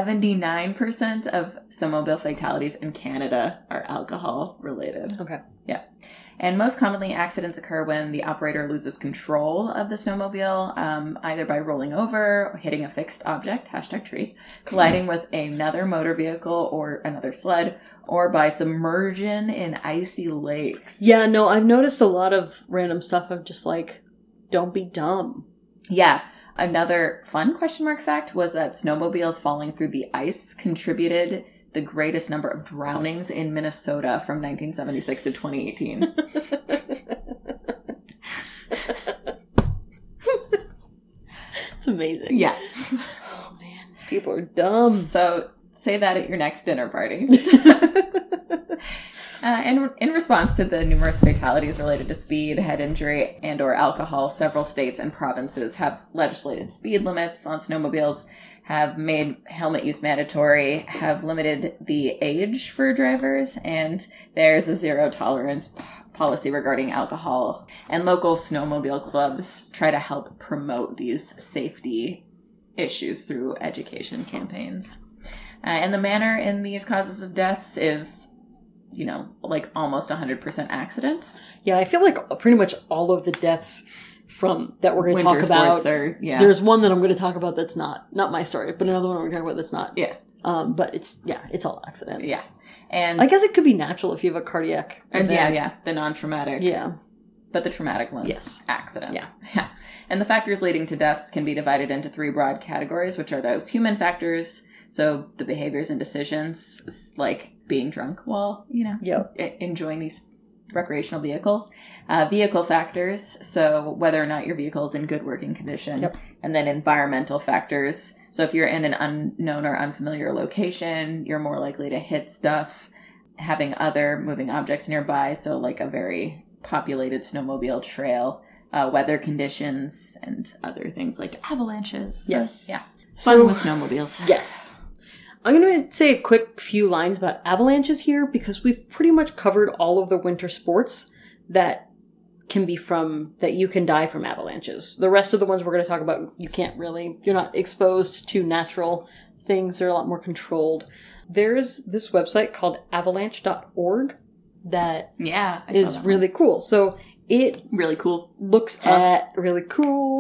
79% of snowmobile fatalities in Canada are alcohol related. Okay. Yeah. And most commonly, accidents occur when the operator loses control of the snowmobile, either by rolling over, or hitting a fixed object, #trees, colliding with another motor vehicle or another sled, or by submersion in icy lakes. Yeah, no, I've noticed a lot of random stuff of just like, don't be dumb. Yeah. Another fun question mark fact was that snowmobiles falling through the ice contributed the greatest number of drownings in Minnesota from 1976 to 2018. It's amazing. Yeah. Oh, man. People are dumb. So say that at your next dinner party. In response to the numerous fatalities related to speed, head injury, and or alcohol, several states and provinces have legislated speed limits on snowmobiles, have made helmet use mandatory, have limited the age for drivers, and there's a zero tolerance policy regarding alcohol. And local snowmobile clubs try to help promote these safety issues through education campaigns. And the manner in these causes of deaths is, like almost 100% accident. Yeah, I feel like pretty much all of the deaths that we're going to talk about. There's one that I'm going to talk about that's not my story, but another one we're going to talk about that's not. Yeah. But it's all accident. Yeah. And I guess it could be natural if you have a cardiac event. Yeah. The non-traumatic. Yeah. But the traumatic ones, yes. Accident. Yeah. And the factors leading to deaths can be divided into 3 broad categories, which are those human factors, so the behaviors and decisions, like being drunk while, enjoying these recreational vehicles. Vehicle factors, so whether or not your vehicle is in good working condition. Yep. And then environmental factors, so if you're in an unknown or unfamiliar location, you're more likely to hit stuff, having other moving objects nearby, so like a very populated snowmobile trail, weather conditions, and other things like avalanches. Yes. So, yeah. Fun with snowmobiles. Yes. I'm going to say a quick few lines about avalanches here because we've pretty much covered all of the winter sports that you can die from avalanches. The rest of the ones we're going to talk about, you're not exposed to natural things. They're a lot more controlled. There's this website called avalanche.org that is really cool. So it really cool looks at really cool.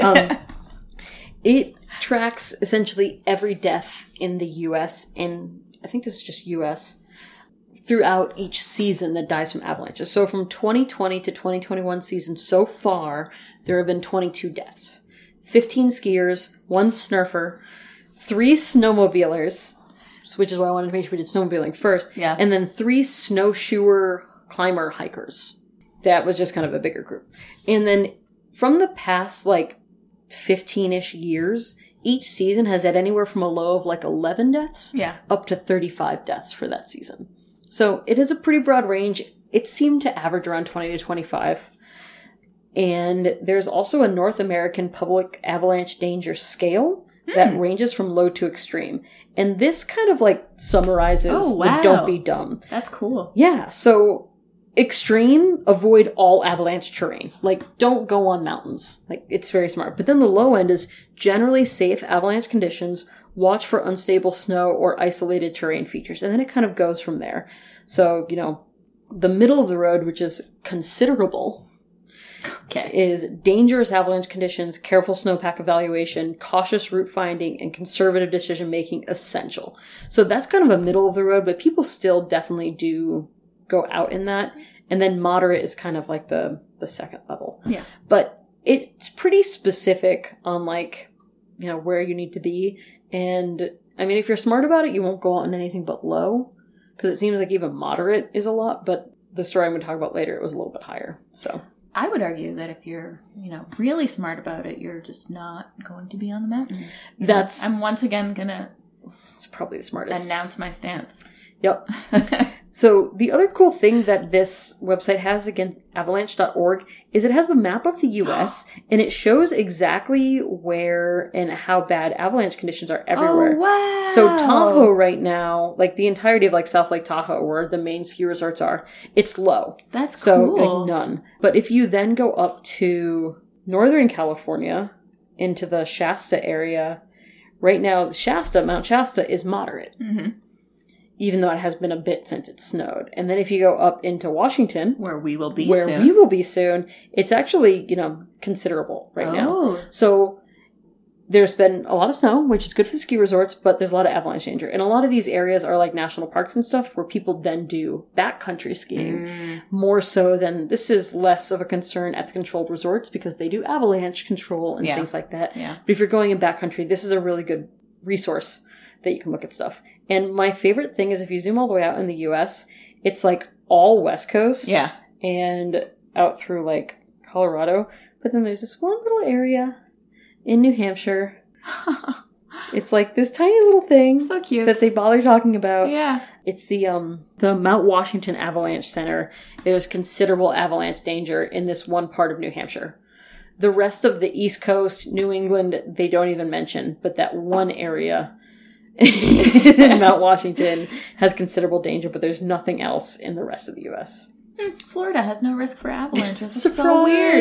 It tracks essentially every death in the U.S. and I think this is just U.S. throughout each season that dies from avalanches. So from 2020 to 2021 season so far, there have been 22 deaths. 15 skiers, 1 snurfer, 3 snowmobilers, which is why I wanted to make sure we did snowmobiling first. Yeah. And then 3 snowshoer climber hikers. That was just kind of a bigger group. And then from the past, 15-ish years, each season has had anywhere from a low of 11 deaths up to 35 deaths for that season. So it is a pretty broad range. It seemed to average around 20 to 25. And there's also a North American Public Avalanche Danger Scale that ranges from low to extreme. And this kind of summarizes the don't be dumb. That's cool. Yeah. So extreme, avoid all avalanche terrain. Don't go on mountains. It's very smart. But then the low end is generally safe avalanche conditions. Watch for unstable snow or isolated terrain features. And then it kind of goes from there. So, the middle of the road, which is considerable, is dangerous avalanche conditions, careful snowpack evaluation, cautious route finding, and conservative decision-making essential. So that's kind of a middle of the road, but people still definitely do go out in that. And then moderate is kind of the second level. Yeah. But it's pretty specific on where you need to be. And I mean, if you're smart about it, you won't go out in anything but low. Because it seems like even moderate is a lot, but the story I'm going to talk about later, it was a little bit higher. So I would argue that if you're, really smart about it, you're just not going to be on the mountain. I'm once again going to... It's probably the smartest. Announce my stance. Yep. So the other cool thing that this website has, again, avalanche.org, is it has the map of the U.S. and it shows exactly where and how bad avalanche conditions are everywhere. Oh, wow. So Tahoe right now, the entirety of South Lake Tahoe, where the main ski resorts are, it's low. That's cool. So none. But if you then go up to Northern California, into the Shasta area, right now, Mount Shasta is moderate. Mm-hmm. Even though it has been a bit since it snowed. And then if you go up into Washington, where we will be soon, it's actually, considerable right now. So there's been a lot of snow, which is good for the ski resorts, but there's a lot of avalanche danger. And a lot of these areas are national parks and stuff where people then do backcountry skiing more so than this is less of a concern at the controlled resorts because they do avalanche control and things like that. Yeah. But if you're going in backcountry, this is a really good resource that you can look at stuff. And my favorite thing is if you zoom all the way out in the U.S., it's all West Coast. Yeah. And out through Colorado. But then there's this one little area in New Hampshire. It's this tiny little thing. So cute. That they bother talking about. Yeah. It's the Mount Washington Avalanche Center. There's considerable avalanche danger in this one part of New Hampshire. The rest of the East Coast, New England, they don't even mention, but that one area in Mount Washington has considerable danger, but there's nothing else in the rest of the U.S. Florida has no risk for avalanches. Surprise! So weird.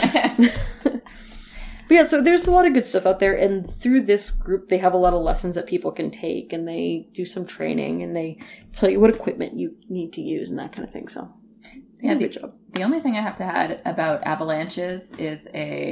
But yeah, so there's a lot of good stuff out there, and through this group, they have a lot of lessons that people can take, and they do some training, and they tell you what equipment you need to use and that kind of thing. So, Yeah, good job. The only thing I have to add about avalanches is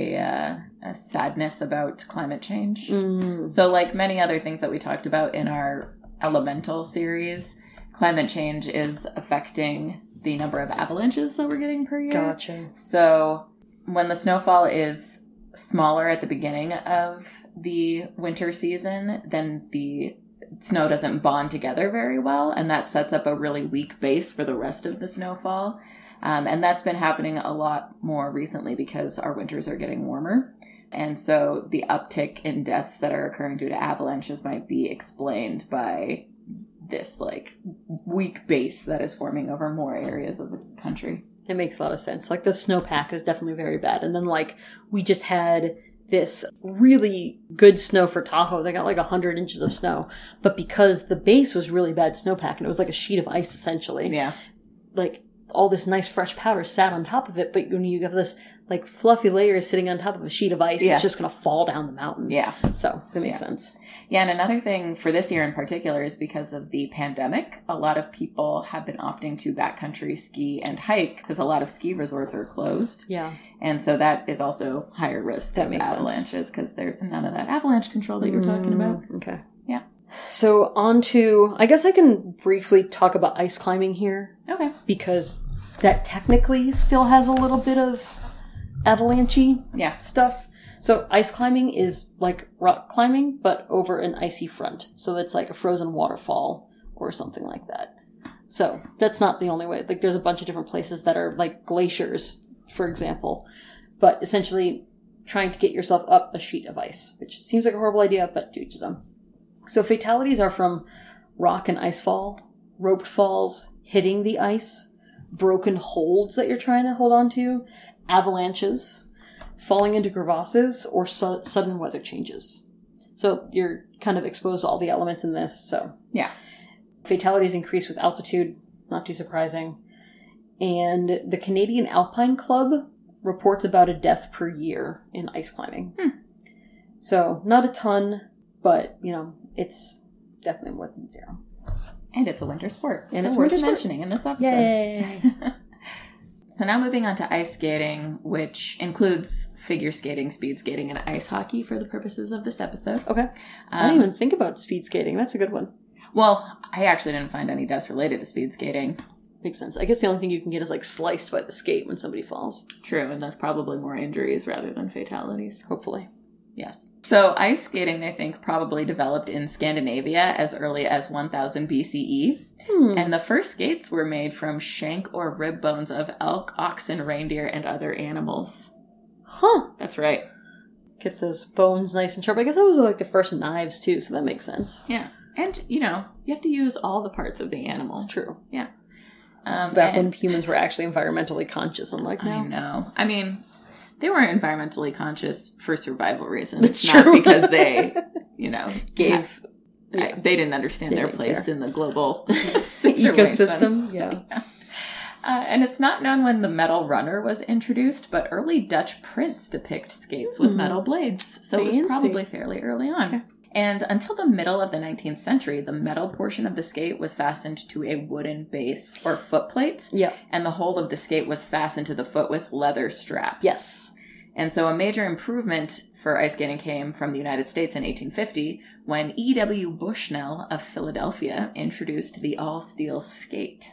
a sadness about climate change. So like many other things that we talked about in our elemental series, climate change is affecting the number of avalanches that we're getting per year. Gotcha. So when the snowfall is smaller at the beginning of the winter season, then the snow doesn't bond together very well, and that sets up a really weak base for the rest of the snowfall. And that's been happening a lot more recently because our winters are getting warmer. And so the uptick in deaths that are occurring due to avalanches might be explained by this like weak base that is forming over more areas of the country. It makes a lot of sense. Like the snowpack is definitely very bad. And then like we just had this really good snow for Tahoe. They got like 100 inches of snow. But because the base was really bad snowpack and it was like a sheet of ice essentially. Yeah. Like all this nice fresh powder sat on top of it. But when you have this like fluffy layer sitting on top of a sheet of ice, it's just going to fall down the mountain. Yeah. So that makes sense. Yeah, and another thing for this year in particular is because of the pandemic, a lot of people have been opting to backcountry ski and hike because a lot of ski resorts are closed. Yeah. And so that is also higher risk That of makes avalanches because there's none of that avalanche control that you're talking about. Okay. Yeah. So on to, I guess I can briefly talk about ice climbing here. Okay. Because that technically still has a little bit of avalanche-y stuff. So ice climbing is like rock climbing, but over an icy front. So it's like a frozen waterfall or something like that. So that's not the only way. Like there's a bunch of different places that are like glaciers, for example. But essentially trying to get yourself up a sheet of ice, which seems like a horrible idea, but to each his own. So fatalities are from rock and ice fall, roped falls, hitting the ice, broken holds that you're trying to hold on to, avalanches, falling into crevasses, or sudden weather changes. So you're kind of exposed to all the elements in this. So yeah, fatalities increase with altitude, not too surprising. And the Canadian Alpine Club reports about a death per year in ice climbing. So not a ton, but you know, it's definitely more than zero. And it's a winter sport. And so it's worth winter sport. mentioning in this episode. Yay! So now moving on to ice skating, which includes figure skating, speed skating, and ice hockey for the purposes of this episode. Okay. I didn't even think about speed skating. That's a good one. Well, I actually didn't find any deaths related to speed skating. Makes sense. I guess the only thing you can get is like sliced by the skate when somebody falls. True, and that's probably more injuries rather than fatalities. Hopefully. Yes. So ice skating, they think, probably developed in Scandinavia as early as 1000 BCE. And the first skates were made from shank or rib bones of elk, oxen, reindeer, and other animals. Huh. That's right. Get those bones nice and sharp. I guess that was like the first knives too, so that makes sense. Yeah. And, you know, you have to use all the parts of the animal. It's true. Yeah. Back when humans were actually environmentally conscious, unlike now. I know. I mean, they weren't environmentally conscious for survival reasons. It's not true. because they, you know, Gave... they didn't understand their place care. in the global situation. Ecosystem. Yeah. And it's not known when the metal runner was introduced, but early Dutch prints depict skates with metal blades. So it was probably fairly early on. Okay. And until the middle of the 19th century, the metal portion of the skate was fastened to a wooden base or foot plate. Yeah. And the whole of the skate was fastened to the foot with leather straps. Yes. And so a major improvement for ice skating came from the United States in 1850 when E.W. Bushnell of Philadelphia introduced the all-steel skate.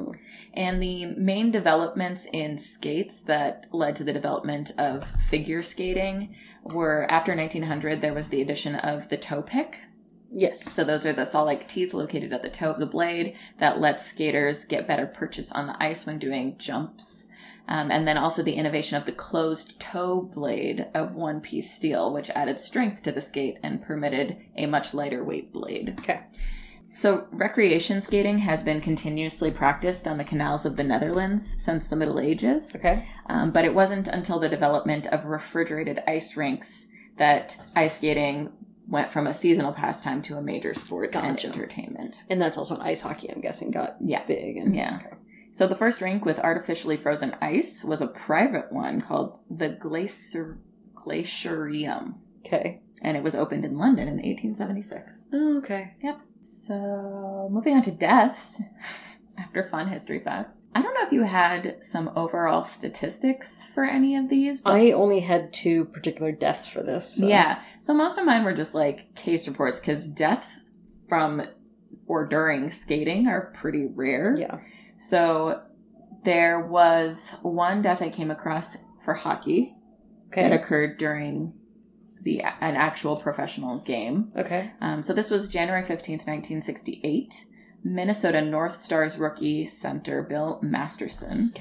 And the main developments in skates that led to the development of figure skating were, after 1900, there was the addition of the toe pick. Yes. So those are the saw-like teeth located at the toe of the blade that lets skaters get better purchase on the ice when doing jumps. And then also the innovation of the closed toe blade of one-piece steel, which added strength to the skate and permitted a much lighter weight blade. Okay. So recreation skating has been continuously practiced on the canals of the Netherlands since the Middle Ages. Okay. But it wasn't until the development of refrigerated ice rinks that ice skating went from a seasonal pastime to a major sport and entertainment. And that's also when ice hockey, I'm guessing, got big. And, Okay. So the first rink with artificially frozen ice was a private one called the Glaciarium. Okay. And it was opened in London in 1876. Oh, okay. Yep. So moving on to deaths. After fun history facts. I don't know if you had some overall statistics for any of these. But I only had 2 particular deaths for this. So. Yeah. So most of mine were just like case reports because deaths from or during skating are pretty rare. Yeah. So there was one death I came across for hockey that occurred during an actual professional game. Okay. So this was January 15th, 1968. Minnesota North Stars rookie center Bill Masterton.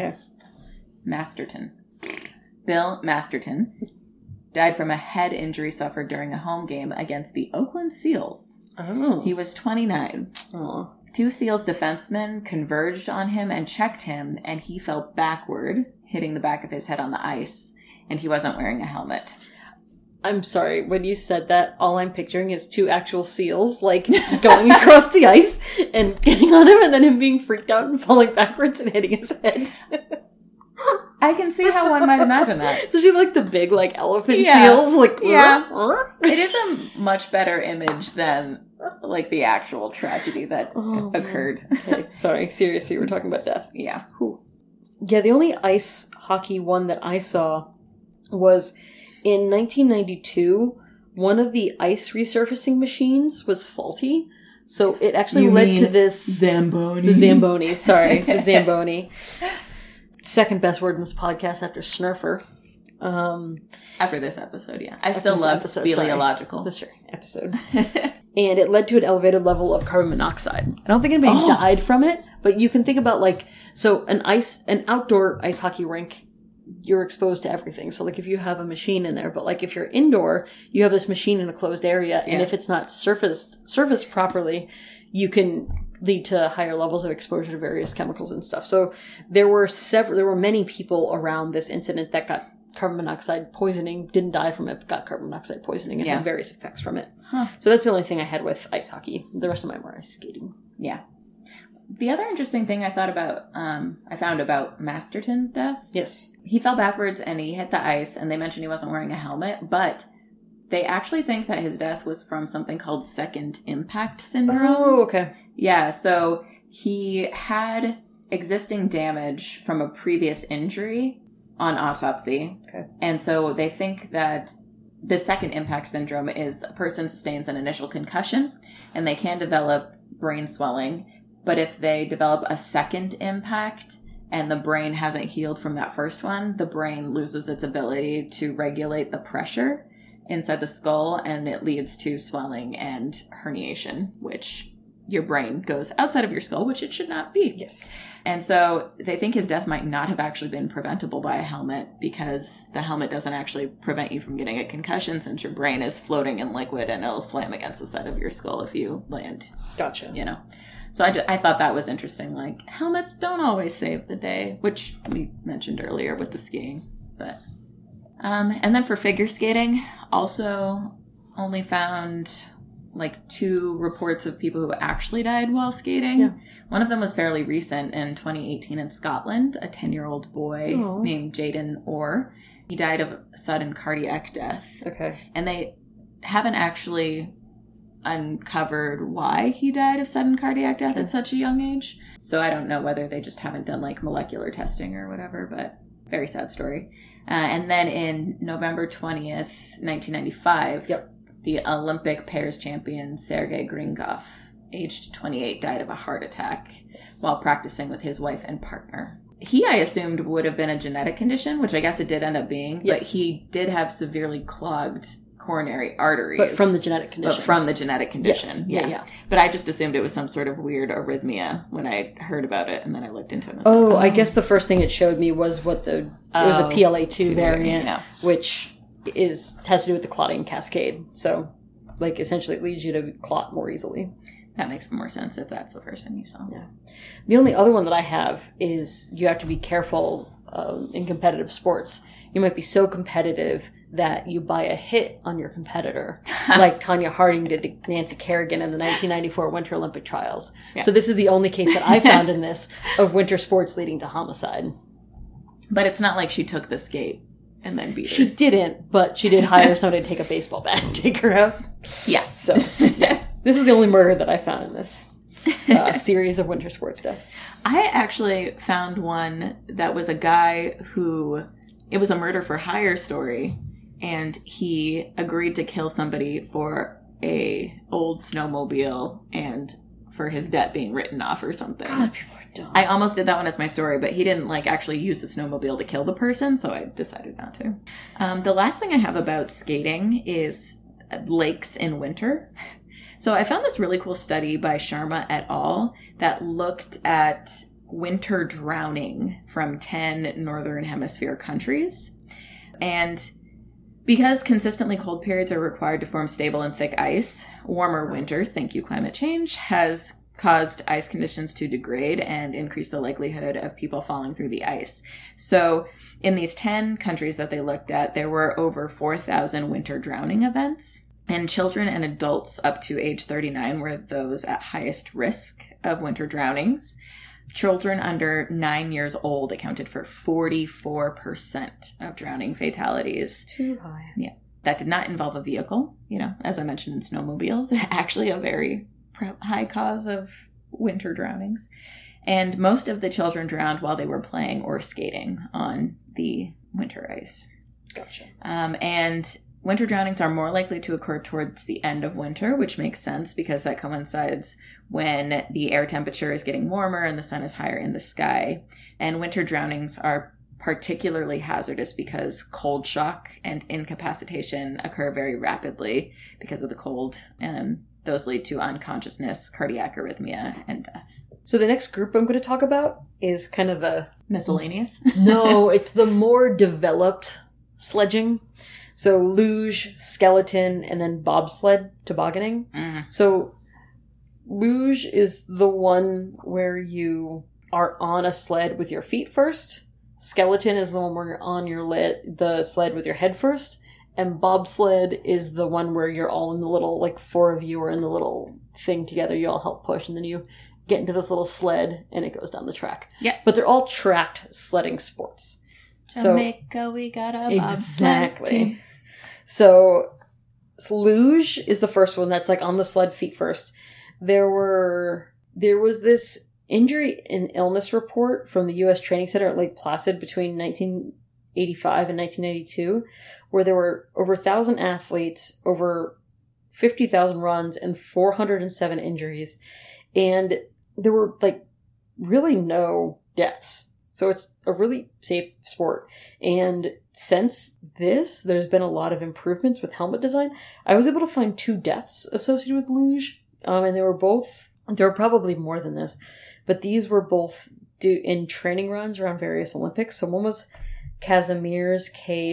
Bill Masterton died from a head injury suffered during a home game against the Oakland Seals. Oh. He was 29. Oh. 2 Seals defensemen converged on him and checked him, and he fell backward, hitting the back of his head on the ice, and he wasn't wearing a helmet. I'm sorry, when you said that, all I'm picturing is 2 actual seals, like, going across the ice and getting on him, and then him being freaked out and falling backwards and hitting his head. I can see how one might imagine that. So she like the big, like, elephant seals, like, It is a much better image than, like, the actual tragedy that occurred. Okay, sorry, seriously, we're talking about death. Yeah. Whew. Yeah, the only ice hockey one that I saw was in 1992, one of the ice resurfacing machines was faulty. So it actually led to this... Zamboni. The Zamboni, sorry. The Zamboni. Second best word in this podcast after Snurfer. After this episode, yeah. I still love speleological. That's right, episode. And it led to an elevated level of carbon monoxide. I don't think anybody died from it, but you can think about, like, so an outdoor ice hockey rink, you're exposed to everything. So, like, if you have a machine in there, but, like, if you're indoor, you have this machine in a closed area, and if it's not surfaced properly, you can lead to higher levels of exposure to various chemicals and stuff. So there were many people around this incident that got carbon monoxide poisoning, didn't die from it, but got carbon monoxide poisoning and had various effects from it. Huh. So that's the only thing I had with ice hockey. The rest of mine were ice skating. Yeah. The other interesting thing I found about Masterton's death. Yes. He fell backwards and he hit the ice, and they mentioned he wasn't wearing a helmet, but they actually think that his death was from something called second impact syndrome. Oh, okay. Yeah, so he had existing damage from a previous injury on autopsy. Okay. And so they think that the second impact syndrome is a person sustains an initial concussion and they can develop brain swelling. But if they develop a second impact and the brain hasn't healed from that first one, the brain loses its ability to regulate the pressure inside the skull, and it leads to swelling and herniation, which your brain goes outside of your skull, which it should not be. Yes. And so they think his death might not have actually been preventable by a helmet, because the helmet doesn't actually prevent you from getting a concussion, since your brain is floating in liquid and it'll slam against the side of your skull if you land. Gotcha. You know. So I thought that was interesting. Like, helmets don't always save the day, which we mentioned earlier with the skiing. But and then for figure skating, also only found like 2 reports of people who actually died while skating. Yeah. One of them was fairly recent in 2018 in Scotland. A 10-year-old boy named Jaden Orr. He died of sudden cardiac death. Okay. And they haven't actually uncovered why he died of sudden cardiac death at such a young age. So I don't know whether they just haven't done like molecular testing or whatever, but very sad story. And then in November 20th, 1995, the Olympic pairs champion Sergei Gringov, aged 28, died of a heart attack while practicing with his wife and partner. He, I assumed, would have been a genetic condition, which I guess it did end up being, but he did have severely clogged coronary arteries. But from the genetic condition. Yes. Yeah. But I just assumed it was some sort of weird arrhythmia when I heard about it, and then I looked into it. I guess the first thing it showed me was it was a PLA2 variant, which has to do with the clotting cascade. So, like, essentially it leads you to clot more easily. That makes more sense if that's the first thing you saw. Yeah. The only other one that I have is you have to be careful in competitive sports. You might be so competitive that you buy a hit on your competitor, like Tanya Harding did to Nancy Kerrigan in the 1994 Winter Olympic trials. Yeah. So this is the only case that I found in this of winter sports leading to homicide. But it's not like she took the skate and then beat her. She didn't, but she did hire somebody to take a baseball bat and take her out. Yeah. So, yeah. This is the only murder that I found in this series of winter sports deaths. I actually found one that was a guy who... It was a murder for hire story, and he agreed to kill somebody for a old snowmobile and for his debt being written off or something. God, people are dumb. I almost did that one as my story, but he didn't actually use the snowmobile to kill the person, so I decided not to. The last thing I have about skating is lakes in winter. So I found this really cool study by Sharma et al. That looked at winter drowning from 10 Northern Hemisphere countries. And because consistently cold periods are required to form stable and thick ice, warmer winters, thank you climate change, has caused ice conditions to degrade and increase the likelihood of people falling through the ice. So in these 10 countries that they looked at, there were over 4,000 winter drowning events. And children and adults up to age 39 were those at highest risk of winter drownings. Children under 9 years old accounted for 44% of drowning fatalities. Too high. Yeah. That did not involve a vehicle, as I mentioned in snowmobiles, actually a very high cause of winter drownings. And most of the children drowned while they were playing or skating on the winter ice. Gotcha. And winter drownings are more likely to occur towards the end of winter, which makes sense because that coincides when the air temperature is getting warmer and the sun is higher in the sky. And winter drownings are particularly hazardous because cold shock and incapacitation occur very rapidly because of the cold, and those lead to unconsciousness, cardiac arrhythmia, and death. So the next group I'm going to talk about is kind of a... Miscellaneous? No, it's the more developed sledging. So luge, skeleton, and then bobsled, tobogganing. Mm. So luge is the one where you are on a sled with your feet first. Skeleton is the one where you're on the sled with your head first. And bobsled is the one where you're all in the little, 4 of you are in the little thing together. You all help push, and then you get into this little sled, and it goes down the track. Yeah. But they're all tracked sledding sports. Jamaica, we got a bobsled. Exactly. So luge is the first one that's on the sled feet first. There was this injury and illness report from the U.S. Training Center at Lake Placid between 1985 and 1992, where there were over 1,000 athletes, over 50,000 runs, and 407 injuries. And there were really no deaths. So it's a really safe sport. And since this, there's been a lot of improvements with helmet design. I was able to find 2 deaths associated with luge. And there were probably more than this, but these were both in training runs around various Olympics. So one was Kazimierz K.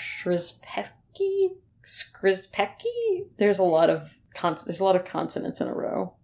Skrzpecki. There's a lot of consonants in a row.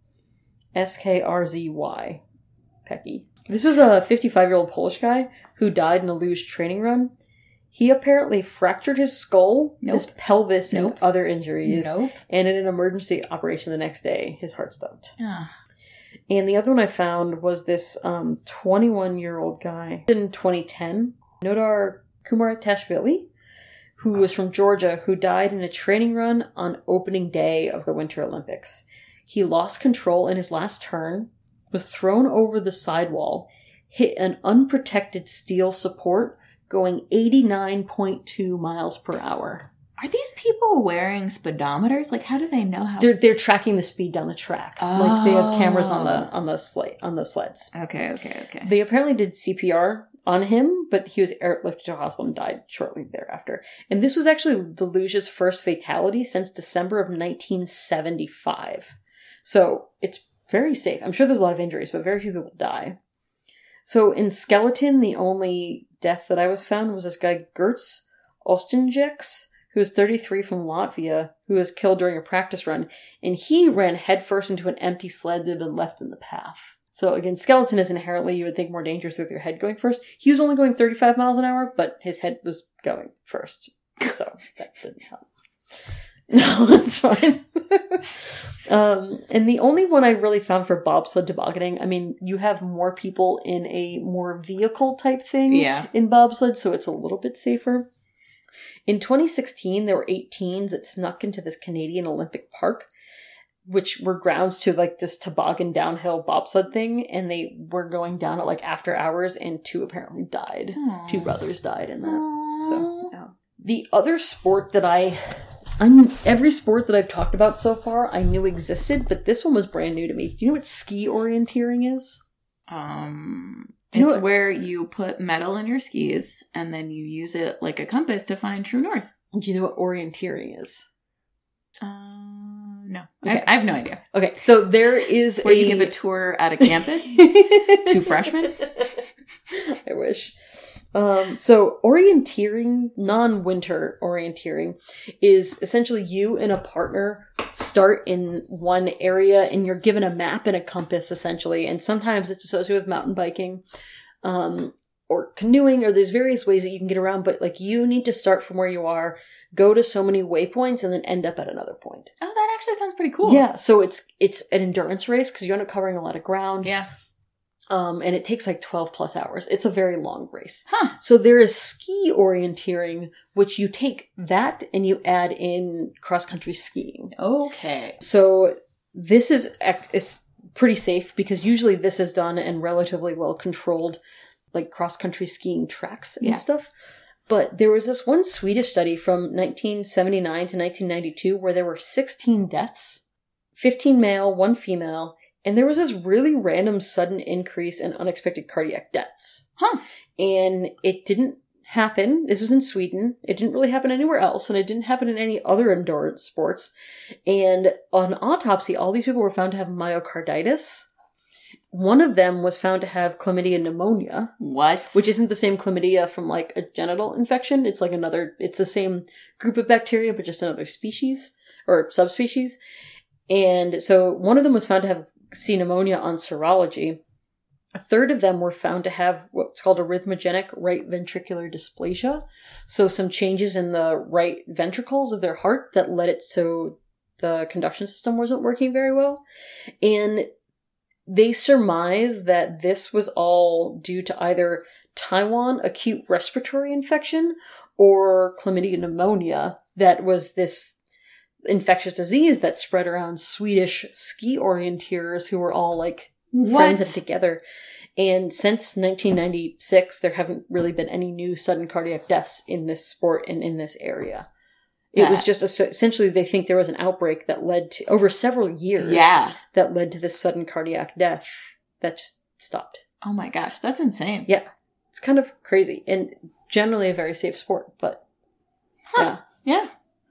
Skrzy. Pecky. This was a 55-year-old Polish guy who died in a luge training run. He apparently fractured his skull, his pelvis, and other injuries. And in an emergency operation the next day, his heart stopped. And the other one I found was this 21-year-old guy in 2010, Nodar Kumartashvili, who was from Georgia, who died in a training run on opening day of the Winter Olympics. He lost control in his last turn, was thrown over the sidewall, hit an unprotected steel support, going 89.2 miles per hour. Are these people wearing speedometers? How do they know how? They're tracking the speed down the track. Oh. They have cameras on the sleds. Okay. They apparently did CPR on him, but he was airlifted to a hospital and died shortly thereafter. And this was actually the luge's first fatality since December of 1975. So it's very safe. I'm sure there's a lot of injuries, but very few people die. So in skeleton, the only death that I was found was this guy, Gertz Ostenjeks, who was 33 from Latvia, who was killed during a practice run, and he ran headfirst into an empty sled that had been left in the path. So again, skeleton is inherently, you would think, more dangerous with your head going first. He was only going 35 miles an hour, but his head was going first. So that didn't help. No, that's fine. And the only one I really found for bobsled tobogganing, I mean, you have more people in a more vehicle type thing in bobsled, so it's a little bit safer. In 2016, there were 8 teens that snuck into this Canadian Olympic Park, which were grounds to like this toboggan downhill bobsled thing, and they were going down at like after hours, and 2 apparently died. Aww. 2 brothers died in that. Aww. So, yeah. The other sport that every sport that I've talked about so far, I knew existed, but this one was brand new to me. Do you know what ski orienteering is? It's where you put metal in your skis, and then you use it like a compass to find true north. Do you know what orienteering is? No. Okay. I have no idea. Okay, so there is where you give a tour at a campus to freshmen? I wish. So orienteering, non-winter orienteering, is essentially you and a partner start in one area and you're given a map and a compass, essentially. And sometimes it's associated with mountain biking, or canoeing, or there's various ways that you can get around, but like you need to start from where you are, go to so many waypoints, and then end up at another point. Oh, that actually sounds pretty cool. Yeah, so it's an endurance race because you end up covering a lot of ground. Yeah. And it takes like 12 plus hours. It's a very long race. Huh. So there is ski orienteering, which you take that and you add in cross-country skiing. Okay. So this is pretty safe because usually this is done in relatively well-controlled like cross-country skiing tracks and stuff. But there was this one Swedish study from 1979 to 1992 where there were 16 deaths, 15 male, 1 female, and there was this really random sudden increase in unexpected cardiac deaths. Huh. And it didn't happen. This was in Sweden. It didn't really happen anywhere else, and it didn't happen in any other endurance sports. And on autopsy, all these people were found to have myocarditis. One of them was found to have chlamydia pneumonia. What? Which isn't the same chlamydia from like a genital infection. It's like it's the same group of bacteria, but just another species or subspecies. And so one of them was found to have pneumonia on serology. A third of them were found to have what's called arrhythmogenic right ventricular dysplasia. So some changes in the right ventricles of their heart that led it to the conduction system wasn't working very well. And they surmise that this was all due to either Taiwan acute respiratory infection or chlamydia pneumonia that was this infectious disease that spread around Swedish ski orienteers who were all like friends and together. And since 1996, there haven't really been any new sudden cardiac deaths in this sport and in this area. It was just essentially they think there was an outbreak that led to over several years. Yeah. That led to this sudden cardiac death that just stopped. Oh my gosh, that's insane. Yeah. It's kind of crazy and generally a very safe sport, but yeah.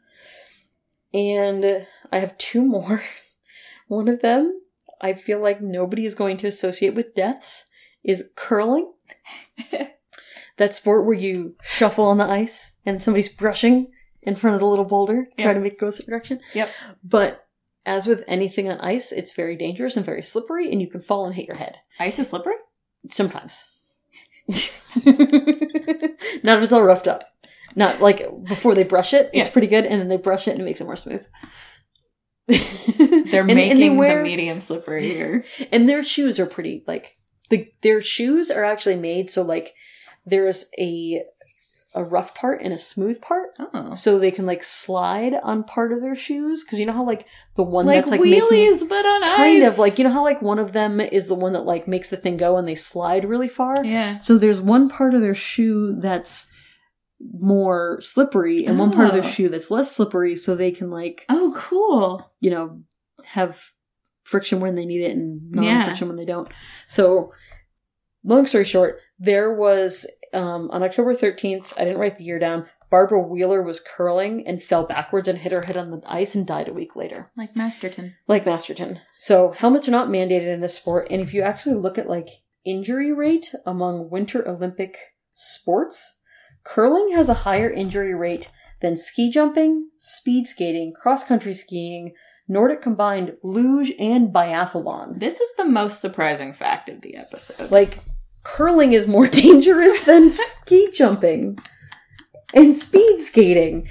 And I have 2 more. One of them, I feel like nobody is going to associate with deaths, is curling. That sport where you shuffle on the ice and somebody's brushing in front of the little boulder, try to make it go a certain direction. Yep. But as with anything on ice, it's very dangerous and very slippery, and you can fall and hit your head. Ice is slippery? Sometimes. Not if it's all roughed up. Not like before they brush it, it's pretty good, and then they brush it and it makes it more smooth. They're making the medium slippery here. And their shoes are pretty, like, their shoes are actually made so, like, there's a rough part and a smooth part. Oh. So they can, like, slide on part of their shoes. Because you know how, like, the one like that's, like, wheelies, but on ice. Kind of, like, you know how, like, one of them is the one that, like, makes the thing go and they slide really far? Yeah. So there's one part of their shoe that's more slippery and one part of their shoe that's less slippery so they can, like... Oh, cool. You know, have friction when they need it and non-friction when they don't. So, long story short, there was... on October 13th, I didn't write the year down, Barbara Wheeler was curling and fell backwards and hit her head on the ice and died a week later. Like Masterton. So helmets are not mandated in this sport, and if you actually look at like injury rate among Winter Olympic sports, curling has a higher injury rate then ski jumping, speed skating, cross-country skiing, Nordic combined, luge, and biathlon. This is the most surprising fact of the episode. Like, curling is more dangerous than ski jumping and speed skating.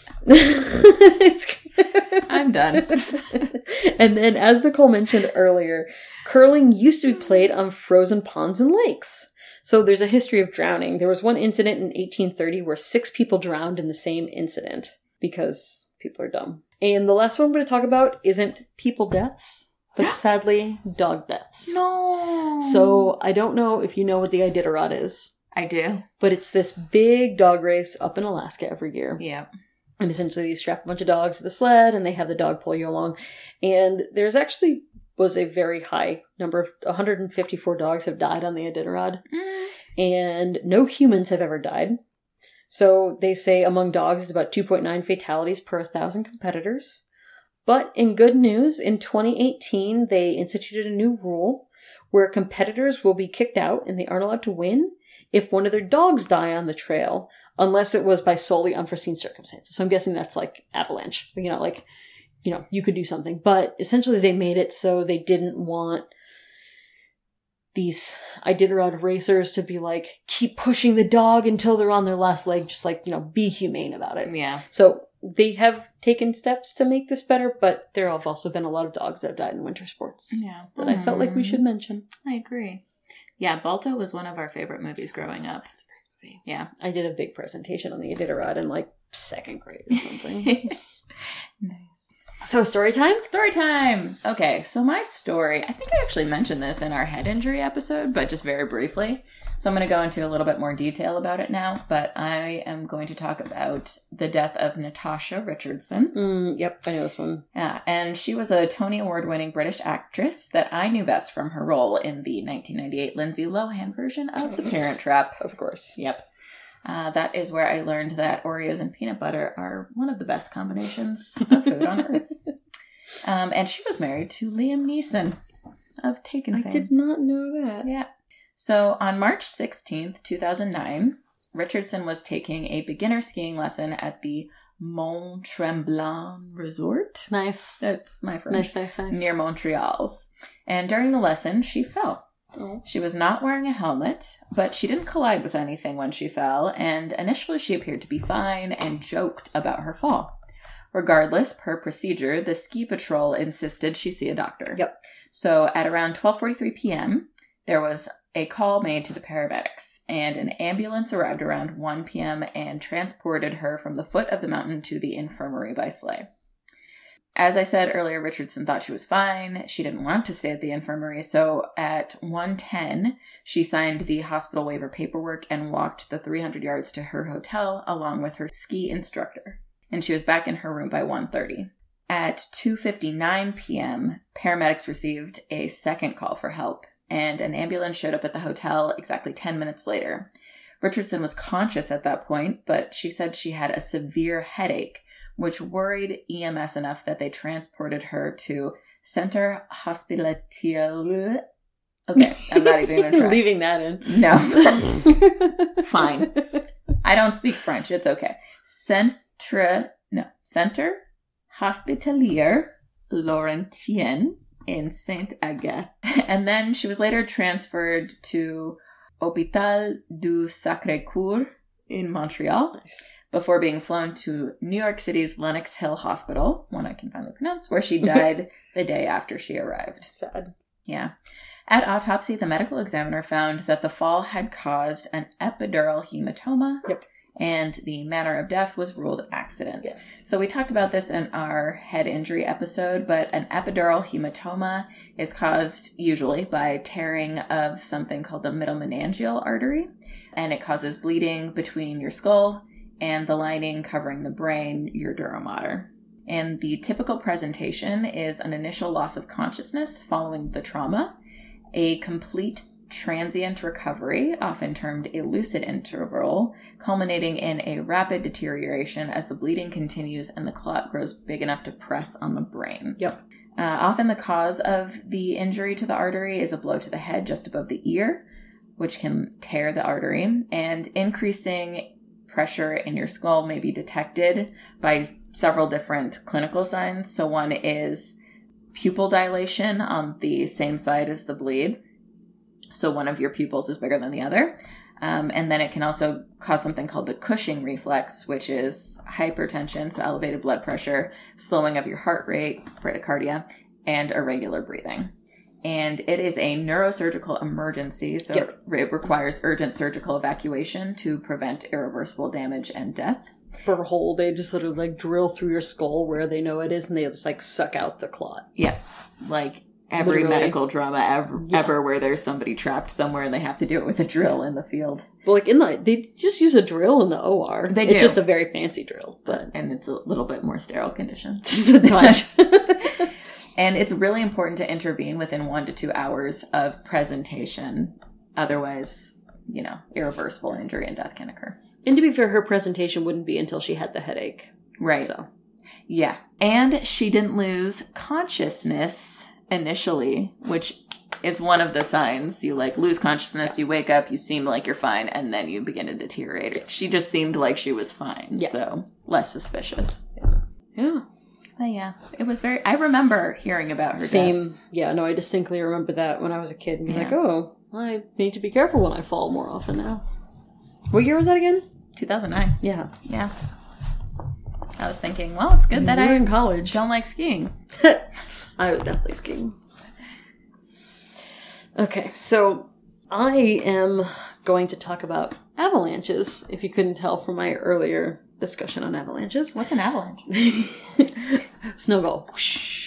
I'm done. And then, as Nicole mentioned earlier, curling used to be played on frozen ponds and lakes. So there's a history of drowning. There was one incident in 1830 where 6 people drowned in the same incident because people are dumb. And the last one I'm going to talk about isn't people deaths, but sadly, dog deaths. No. So I don't know if you know what the Iditarod is. I do. But it's this big dog race up in Alaska every year. Yeah. And essentially you strap a bunch of dogs to the sled and they have the dog pull you along. And there's actually was a very high number of 154 dogs have died on the Iditarod. And no humans have ever died. So they say among dogs it's about 2.9 fatalities per 1,000 competitors. But in good news, in 2018, they instituted a new rule where competitors will be kicked out and they aren't allowed to win if one of their dogs die on the trail, unless it was by solely unforeseen circumstances. So I'm guessing that's like avalanche, you could do something. But essentially they made it so they didn't want these Iditarod racers to be like, keep pushing the dog until they're on their last leg, just be humane about it. Yeah. So they have taken steps to make this better, but there have also been a lot of dogs that have died in winter sports. Yeah. That I felt like we should mention. I agree. Yeah, Balto was one of our favorite movies growing up. It's a great movie. Yeah. I did a big presentation on the Iditarod in second grade or something. Nice. So story time? Story time! Okay, so my story, I think I actually mentioned this in our head injury episode, but just very briefly. So I'm going to go into a little bit more detail about it now, but I am going to talk about the death of Natasha Richardson. Yep, I know this one. Yeah, and she was a Tony Award-winning British actress that I knew best from her role in the 1998 Lindsay Lohan version of The Parent Trap. Of course. Yep. That is where I learned that Oreos and peanut butter are one of the best combinations of food on earth. And she was married to Liam Neeson of Taken fame. I did not know that. Yeah. So on March 16th, 2009, Richardson was taking a beginner skiing lesson at the Mont Tremblant Resort. Nice. That's my French. Nice. Near Montreal. And during the lesson, she fell. Oh. She was not wearing a helmet, but she didn't collide with anything when she fell, and initially she appeared to be fine and joked about her fall. Regardless, per procedure, the ski patrol insisted she see a doctor. Yep. So at around 12:43 p.m., there was a call made to the paramedics, and an ambulance arrived around 1 p.m. and transported her from the foot of the mountain to the infirmary by sleigh. As I said earlier, Richardson thought she was fine. She didn't want to stay at the infirmary, so at 1:10, she signed the hospital waiver paperwork and walked the 300 yards to her hotel along with her ski instructor. And she was back in her room by 1:30. At 2:59 p.m., paramedics received a second call for help, and an ambulance showed up at the hotel exactly 10 minutes later. Richardson was conscious at that point, but she said she had a severe headache, which worried EMS enough that they transported her to Centre Hospitalier. Okay, I'm not even going to try. Leaving that in. No. Fine. I don't speak French. It's okay. Centre Hospitalier Laurentien in Sainte-Agathe. And then she was later transferred to Hôpital du Sacré-Cœur in Montreal. Nice. Before being flown to New York City's Lenox Hill Hospital, one I can finally pronounce, where she died the day after she arrived. Sad. Yeah. At autopsy, the medical examiner found that the fall had caused an epidural hematoma. Yep. And the manner of death was ruled accident. Yes. So we talked about this in our head injury episode, but an epidural hematoma is caused usually by tearing of something called the middle meningeal artery, and it causes bleeding between your skull and the lining covering the brain, your dura mater. And the typical presentation is an initial loss of consciousness following the trauma, a complete transient recovery, often termed a lucid interval, culminating in a rapid deterioration as the bleeding continues and the clot grows big enough to press on the brain. Yep. Often the cause of the injury to the artery is a blow to the head just above the ear, which can tear the artery, and increasing pressure in your skull may be detected by several different clinical signs. So one is pupil dilation on the same side as the bleed. So one of your pupils is bigger than the other. And then it can also cause something called the Cushing reflex, which is hypertension, so elevated blood pressure, slowing of your heart rate, bradycardia, and irregular breathing. And it is a neurosurgical emergency, so it requires urgent surgical evacuation to prevent irreversible damage and death. For a hole, they just sort of like drill through your skull where they know it is, and they just like suck out the clot. Yeah, like every medical drama ever where there's somebody trapped somewhere and they have to do it with a drill in the field. Well, like they just use a drill in the OR. They do. It's just a very fancy drill, and it's a little bit more sterile condition. Much. And it's really important to intervene within 1 to 2 hours of presentation. Otherwise, irreversible injury and death can occur. And to be fair, her presentation wouldn't be until she had the headache. Right. So, yeah. And she didn't lose consciousness initially, which is one of the signs. You lose consciousness, you wake up, you seem like you're fine, and then you begin to deteriorate. Yes. She just seemed like she was fine. Yeah. So less suspicious. Yeah. But yeah, it was I remember hearing about her Same. death. Yeah, no, I distinctly remember that when I was a kid. And like, oh, I need to be careful when I fall more often now. What year was that again? 2009. Yeah. Yeah. I was thinking, well, it's good that I in college. Don't like skiing. I was definitely skiing. Okay, so I am going to talk about avalanches, if you couldn't tell from my earlier discussion on avalanches. What's an avalanche? Snowball.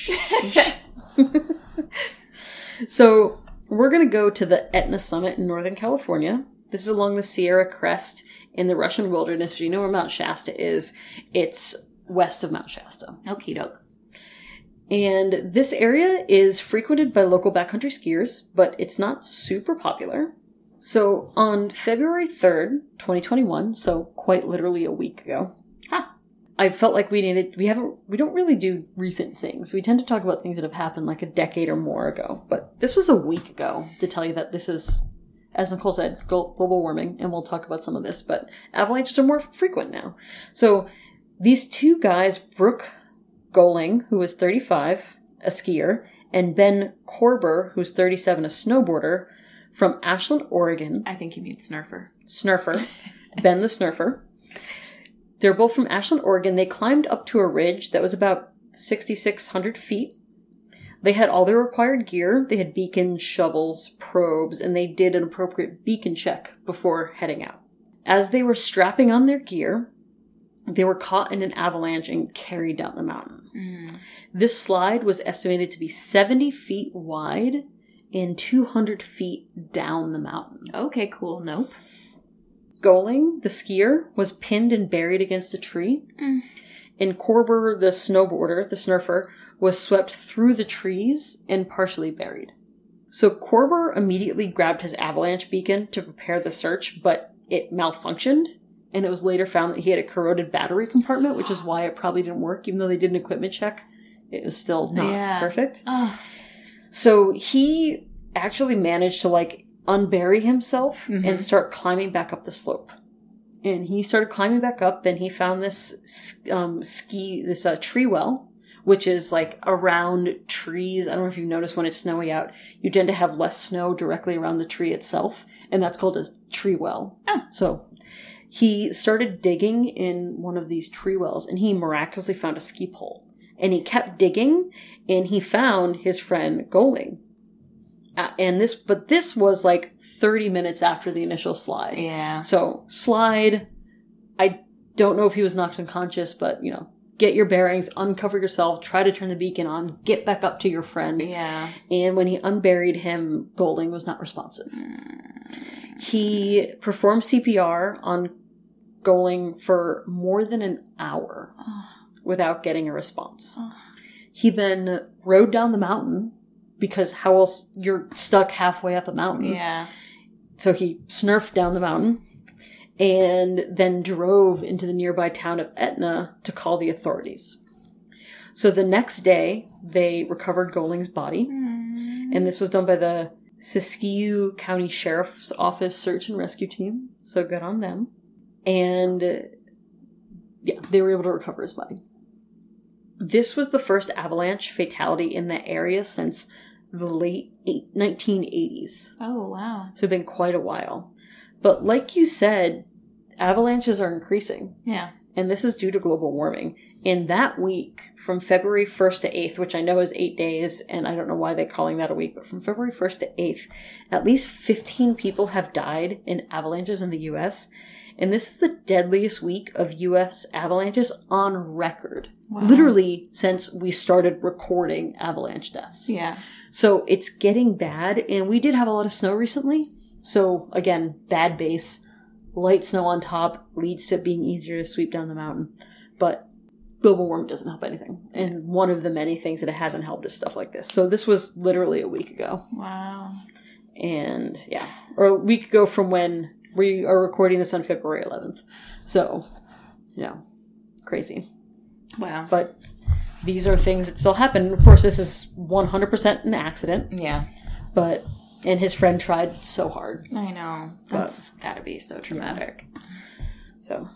So we're going to go to the Etna Summit in Northern California. This is along the Sierra Crest in the Russian wilderness. If you know where Mount Shasta is, it's west of Mount Shasta. Okie doke. And this area is frequented by local backcountry skiers, but it's not super popular. So on February 3rd, 2021, so quite literally a week ago, I felt like we don't really do recent things. We tend to talk about things that have happened like a decade or more ago, but this was a week ago to tell you that this is, as Nicole said, global warming, and we'll talk about some of this, but avalanches are more frequent now. So these two guys, Brooke Goling, who was 35, a skier, and Ben Korber, who's 37, a snowboarder, from Ashland, Oregon. I think you mean Snurfer. Snurfer. Ben the Snurfer. They're both from Ashland, Oregon. They climbed up to a ridge that was about 6,600 feet. They had all their required gear. They had beacons, shovels, probes, and they did an appropriate beacon check before heading out. As they were strapping on their gear, they were caught in an avalanche and carried down the mountain. This slide was estimated to be 70 feet wide and 200 feet down the mountain. Okay, cool. Nope. Goling, the skier, was pinned and buried against a tree. And Korber, the snowboarder, the snurfer, was swept through the trees and partially buried. So Korber immediately grabbed his avalanche beacon to prepare the search, but it malfunctioned. And it was later found that he had a corroded battery compartment, which is why it probably didn't work. Even though they did an equipment check, it was still not perfect. So he actually managed to unbury himself and start climbing back up the slope. And he started climbing back up, and he found this tree well, which is around trees. I don't know if you've noticed when it's snowy out, you tend to have less snow directly around the tree itself, and that's called a tree well. So he started digging in one of these tree wells, and he miraculously found a ski pole. And he kept digging, and he found his friend Goling. But this was 30 minutes after the initial slide. Yeah. So slide, I don't know if he was knocked unconscious, but get your bearings, uncover yourself, try to turn the beacon on, get back up to your friend. Yeah. And when he unburied him, Goling was not responsive. He performed CPR on Goling for more than an hour without getting a response. He then rode down the mountain, because how else, you're stuck halfway up a mountain. Yeah. So he snurfed down the mountain and then drove into the nearby town of Etna to call the authorities. So the next day, they recovered Goling's body. And this was done by the Siskiyou County Sheriff's Office Search and Rescue Team. So good on them. And yeah, they were able to recover his body. This was the first avalanche fatality in the area since the late 1980s. Oh, wow. So it's been quite a while. But like you said, avalanches are increasing. Yeah. And this is due to global warming. In that week, from February 1st to 8th, which I know is 8 days, and I don't know why they're calling that a week, but from February 1st to 8th, at least 15 people have died in avalanches in the U.S., and this is the deadliest week of U.S. avalanches on record. Wow. Literally since we started recording avalanche deaths. Yeah. So it's getting bad, and we did have a lot of snow recently. So again, bad base. Light snow on top leads to it being easier to sweep down the mountain. But global warming doesn't help anything. And one of the many things that it hasn't helped is stuff like this. So this was literally a week ago. Wow. And yeah, or a week ago from when we are recording this on February 11th. So, crazy. Wow. But these are things that still happen. Of course, this is 100% an accident. Yeah. And his friend tried so hard. I know. That's gotta be so traumatic. Yeah. So,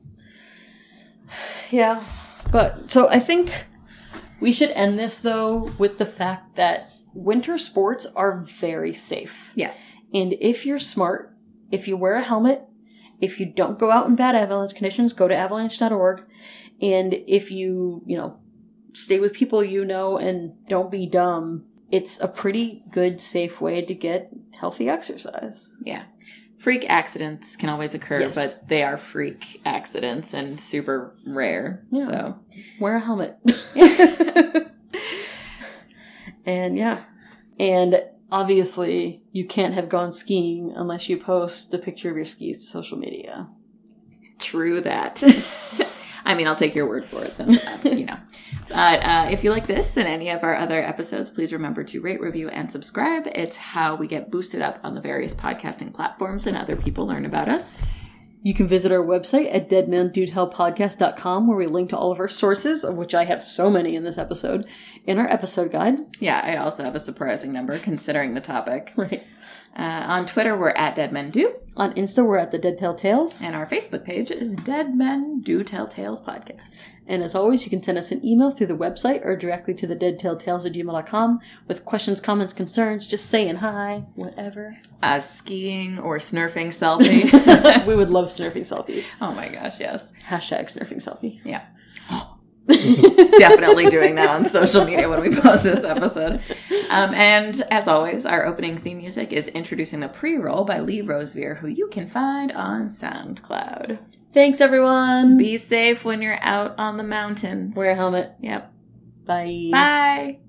yeah. So I think we should end this, though, with the fact that winter sports are very safe. Yes. And if you're smart, if you wear a helmet, if you don't go out in bad avalanche conditions, go to avalanche.org. And if you, stay with people you know and don't be dumb, it's a pretty good, safe way to get healthy exercise. Yeah. Freak accidents can always occur, yes. But they are freak accidents and super rare. Yeah. So wear a helmet. And obviously you can't have gone skiing unless you post a picture of your skis to social media. True that. I mean, I'll take your word for it then, But if you like this and any of our other episodes, please remember to rate, review, and subscribe. It's how we get boosted up on the various podcasting platforms and other people learn about us. You can visit our website at deadmandotellpodcast.com, where we link to all of our sources, of which I have so many in this episode, in our episode guide. Yeah, I also have a surprising number, considering the topic. Right. On Twitter, we're at Dead Men Do. On Insta, we're at The Dead Tell Tales. And our Facebook page is Dead Men Do Tell Tales Podcast. And as always, you can send us an email through the website or directly to thedeadtelltales@gmail.com with questions, comments, concerns, just saying hi, whatever. Skiing or snurfing selfie. We would love snurfing selfies. Oh my gosh, yes. Hashtag snurfing selfie. Yeah. Definitely doing that on social media when we post this episode. And as always, our opening theme music is Introducing the Pre-Roll by Lee Rosevere, who you can find on SoundCloud. Thanks, everyone. Be safe when you're out on the mountains. Wear a helmet. Yep. Bye. Bye.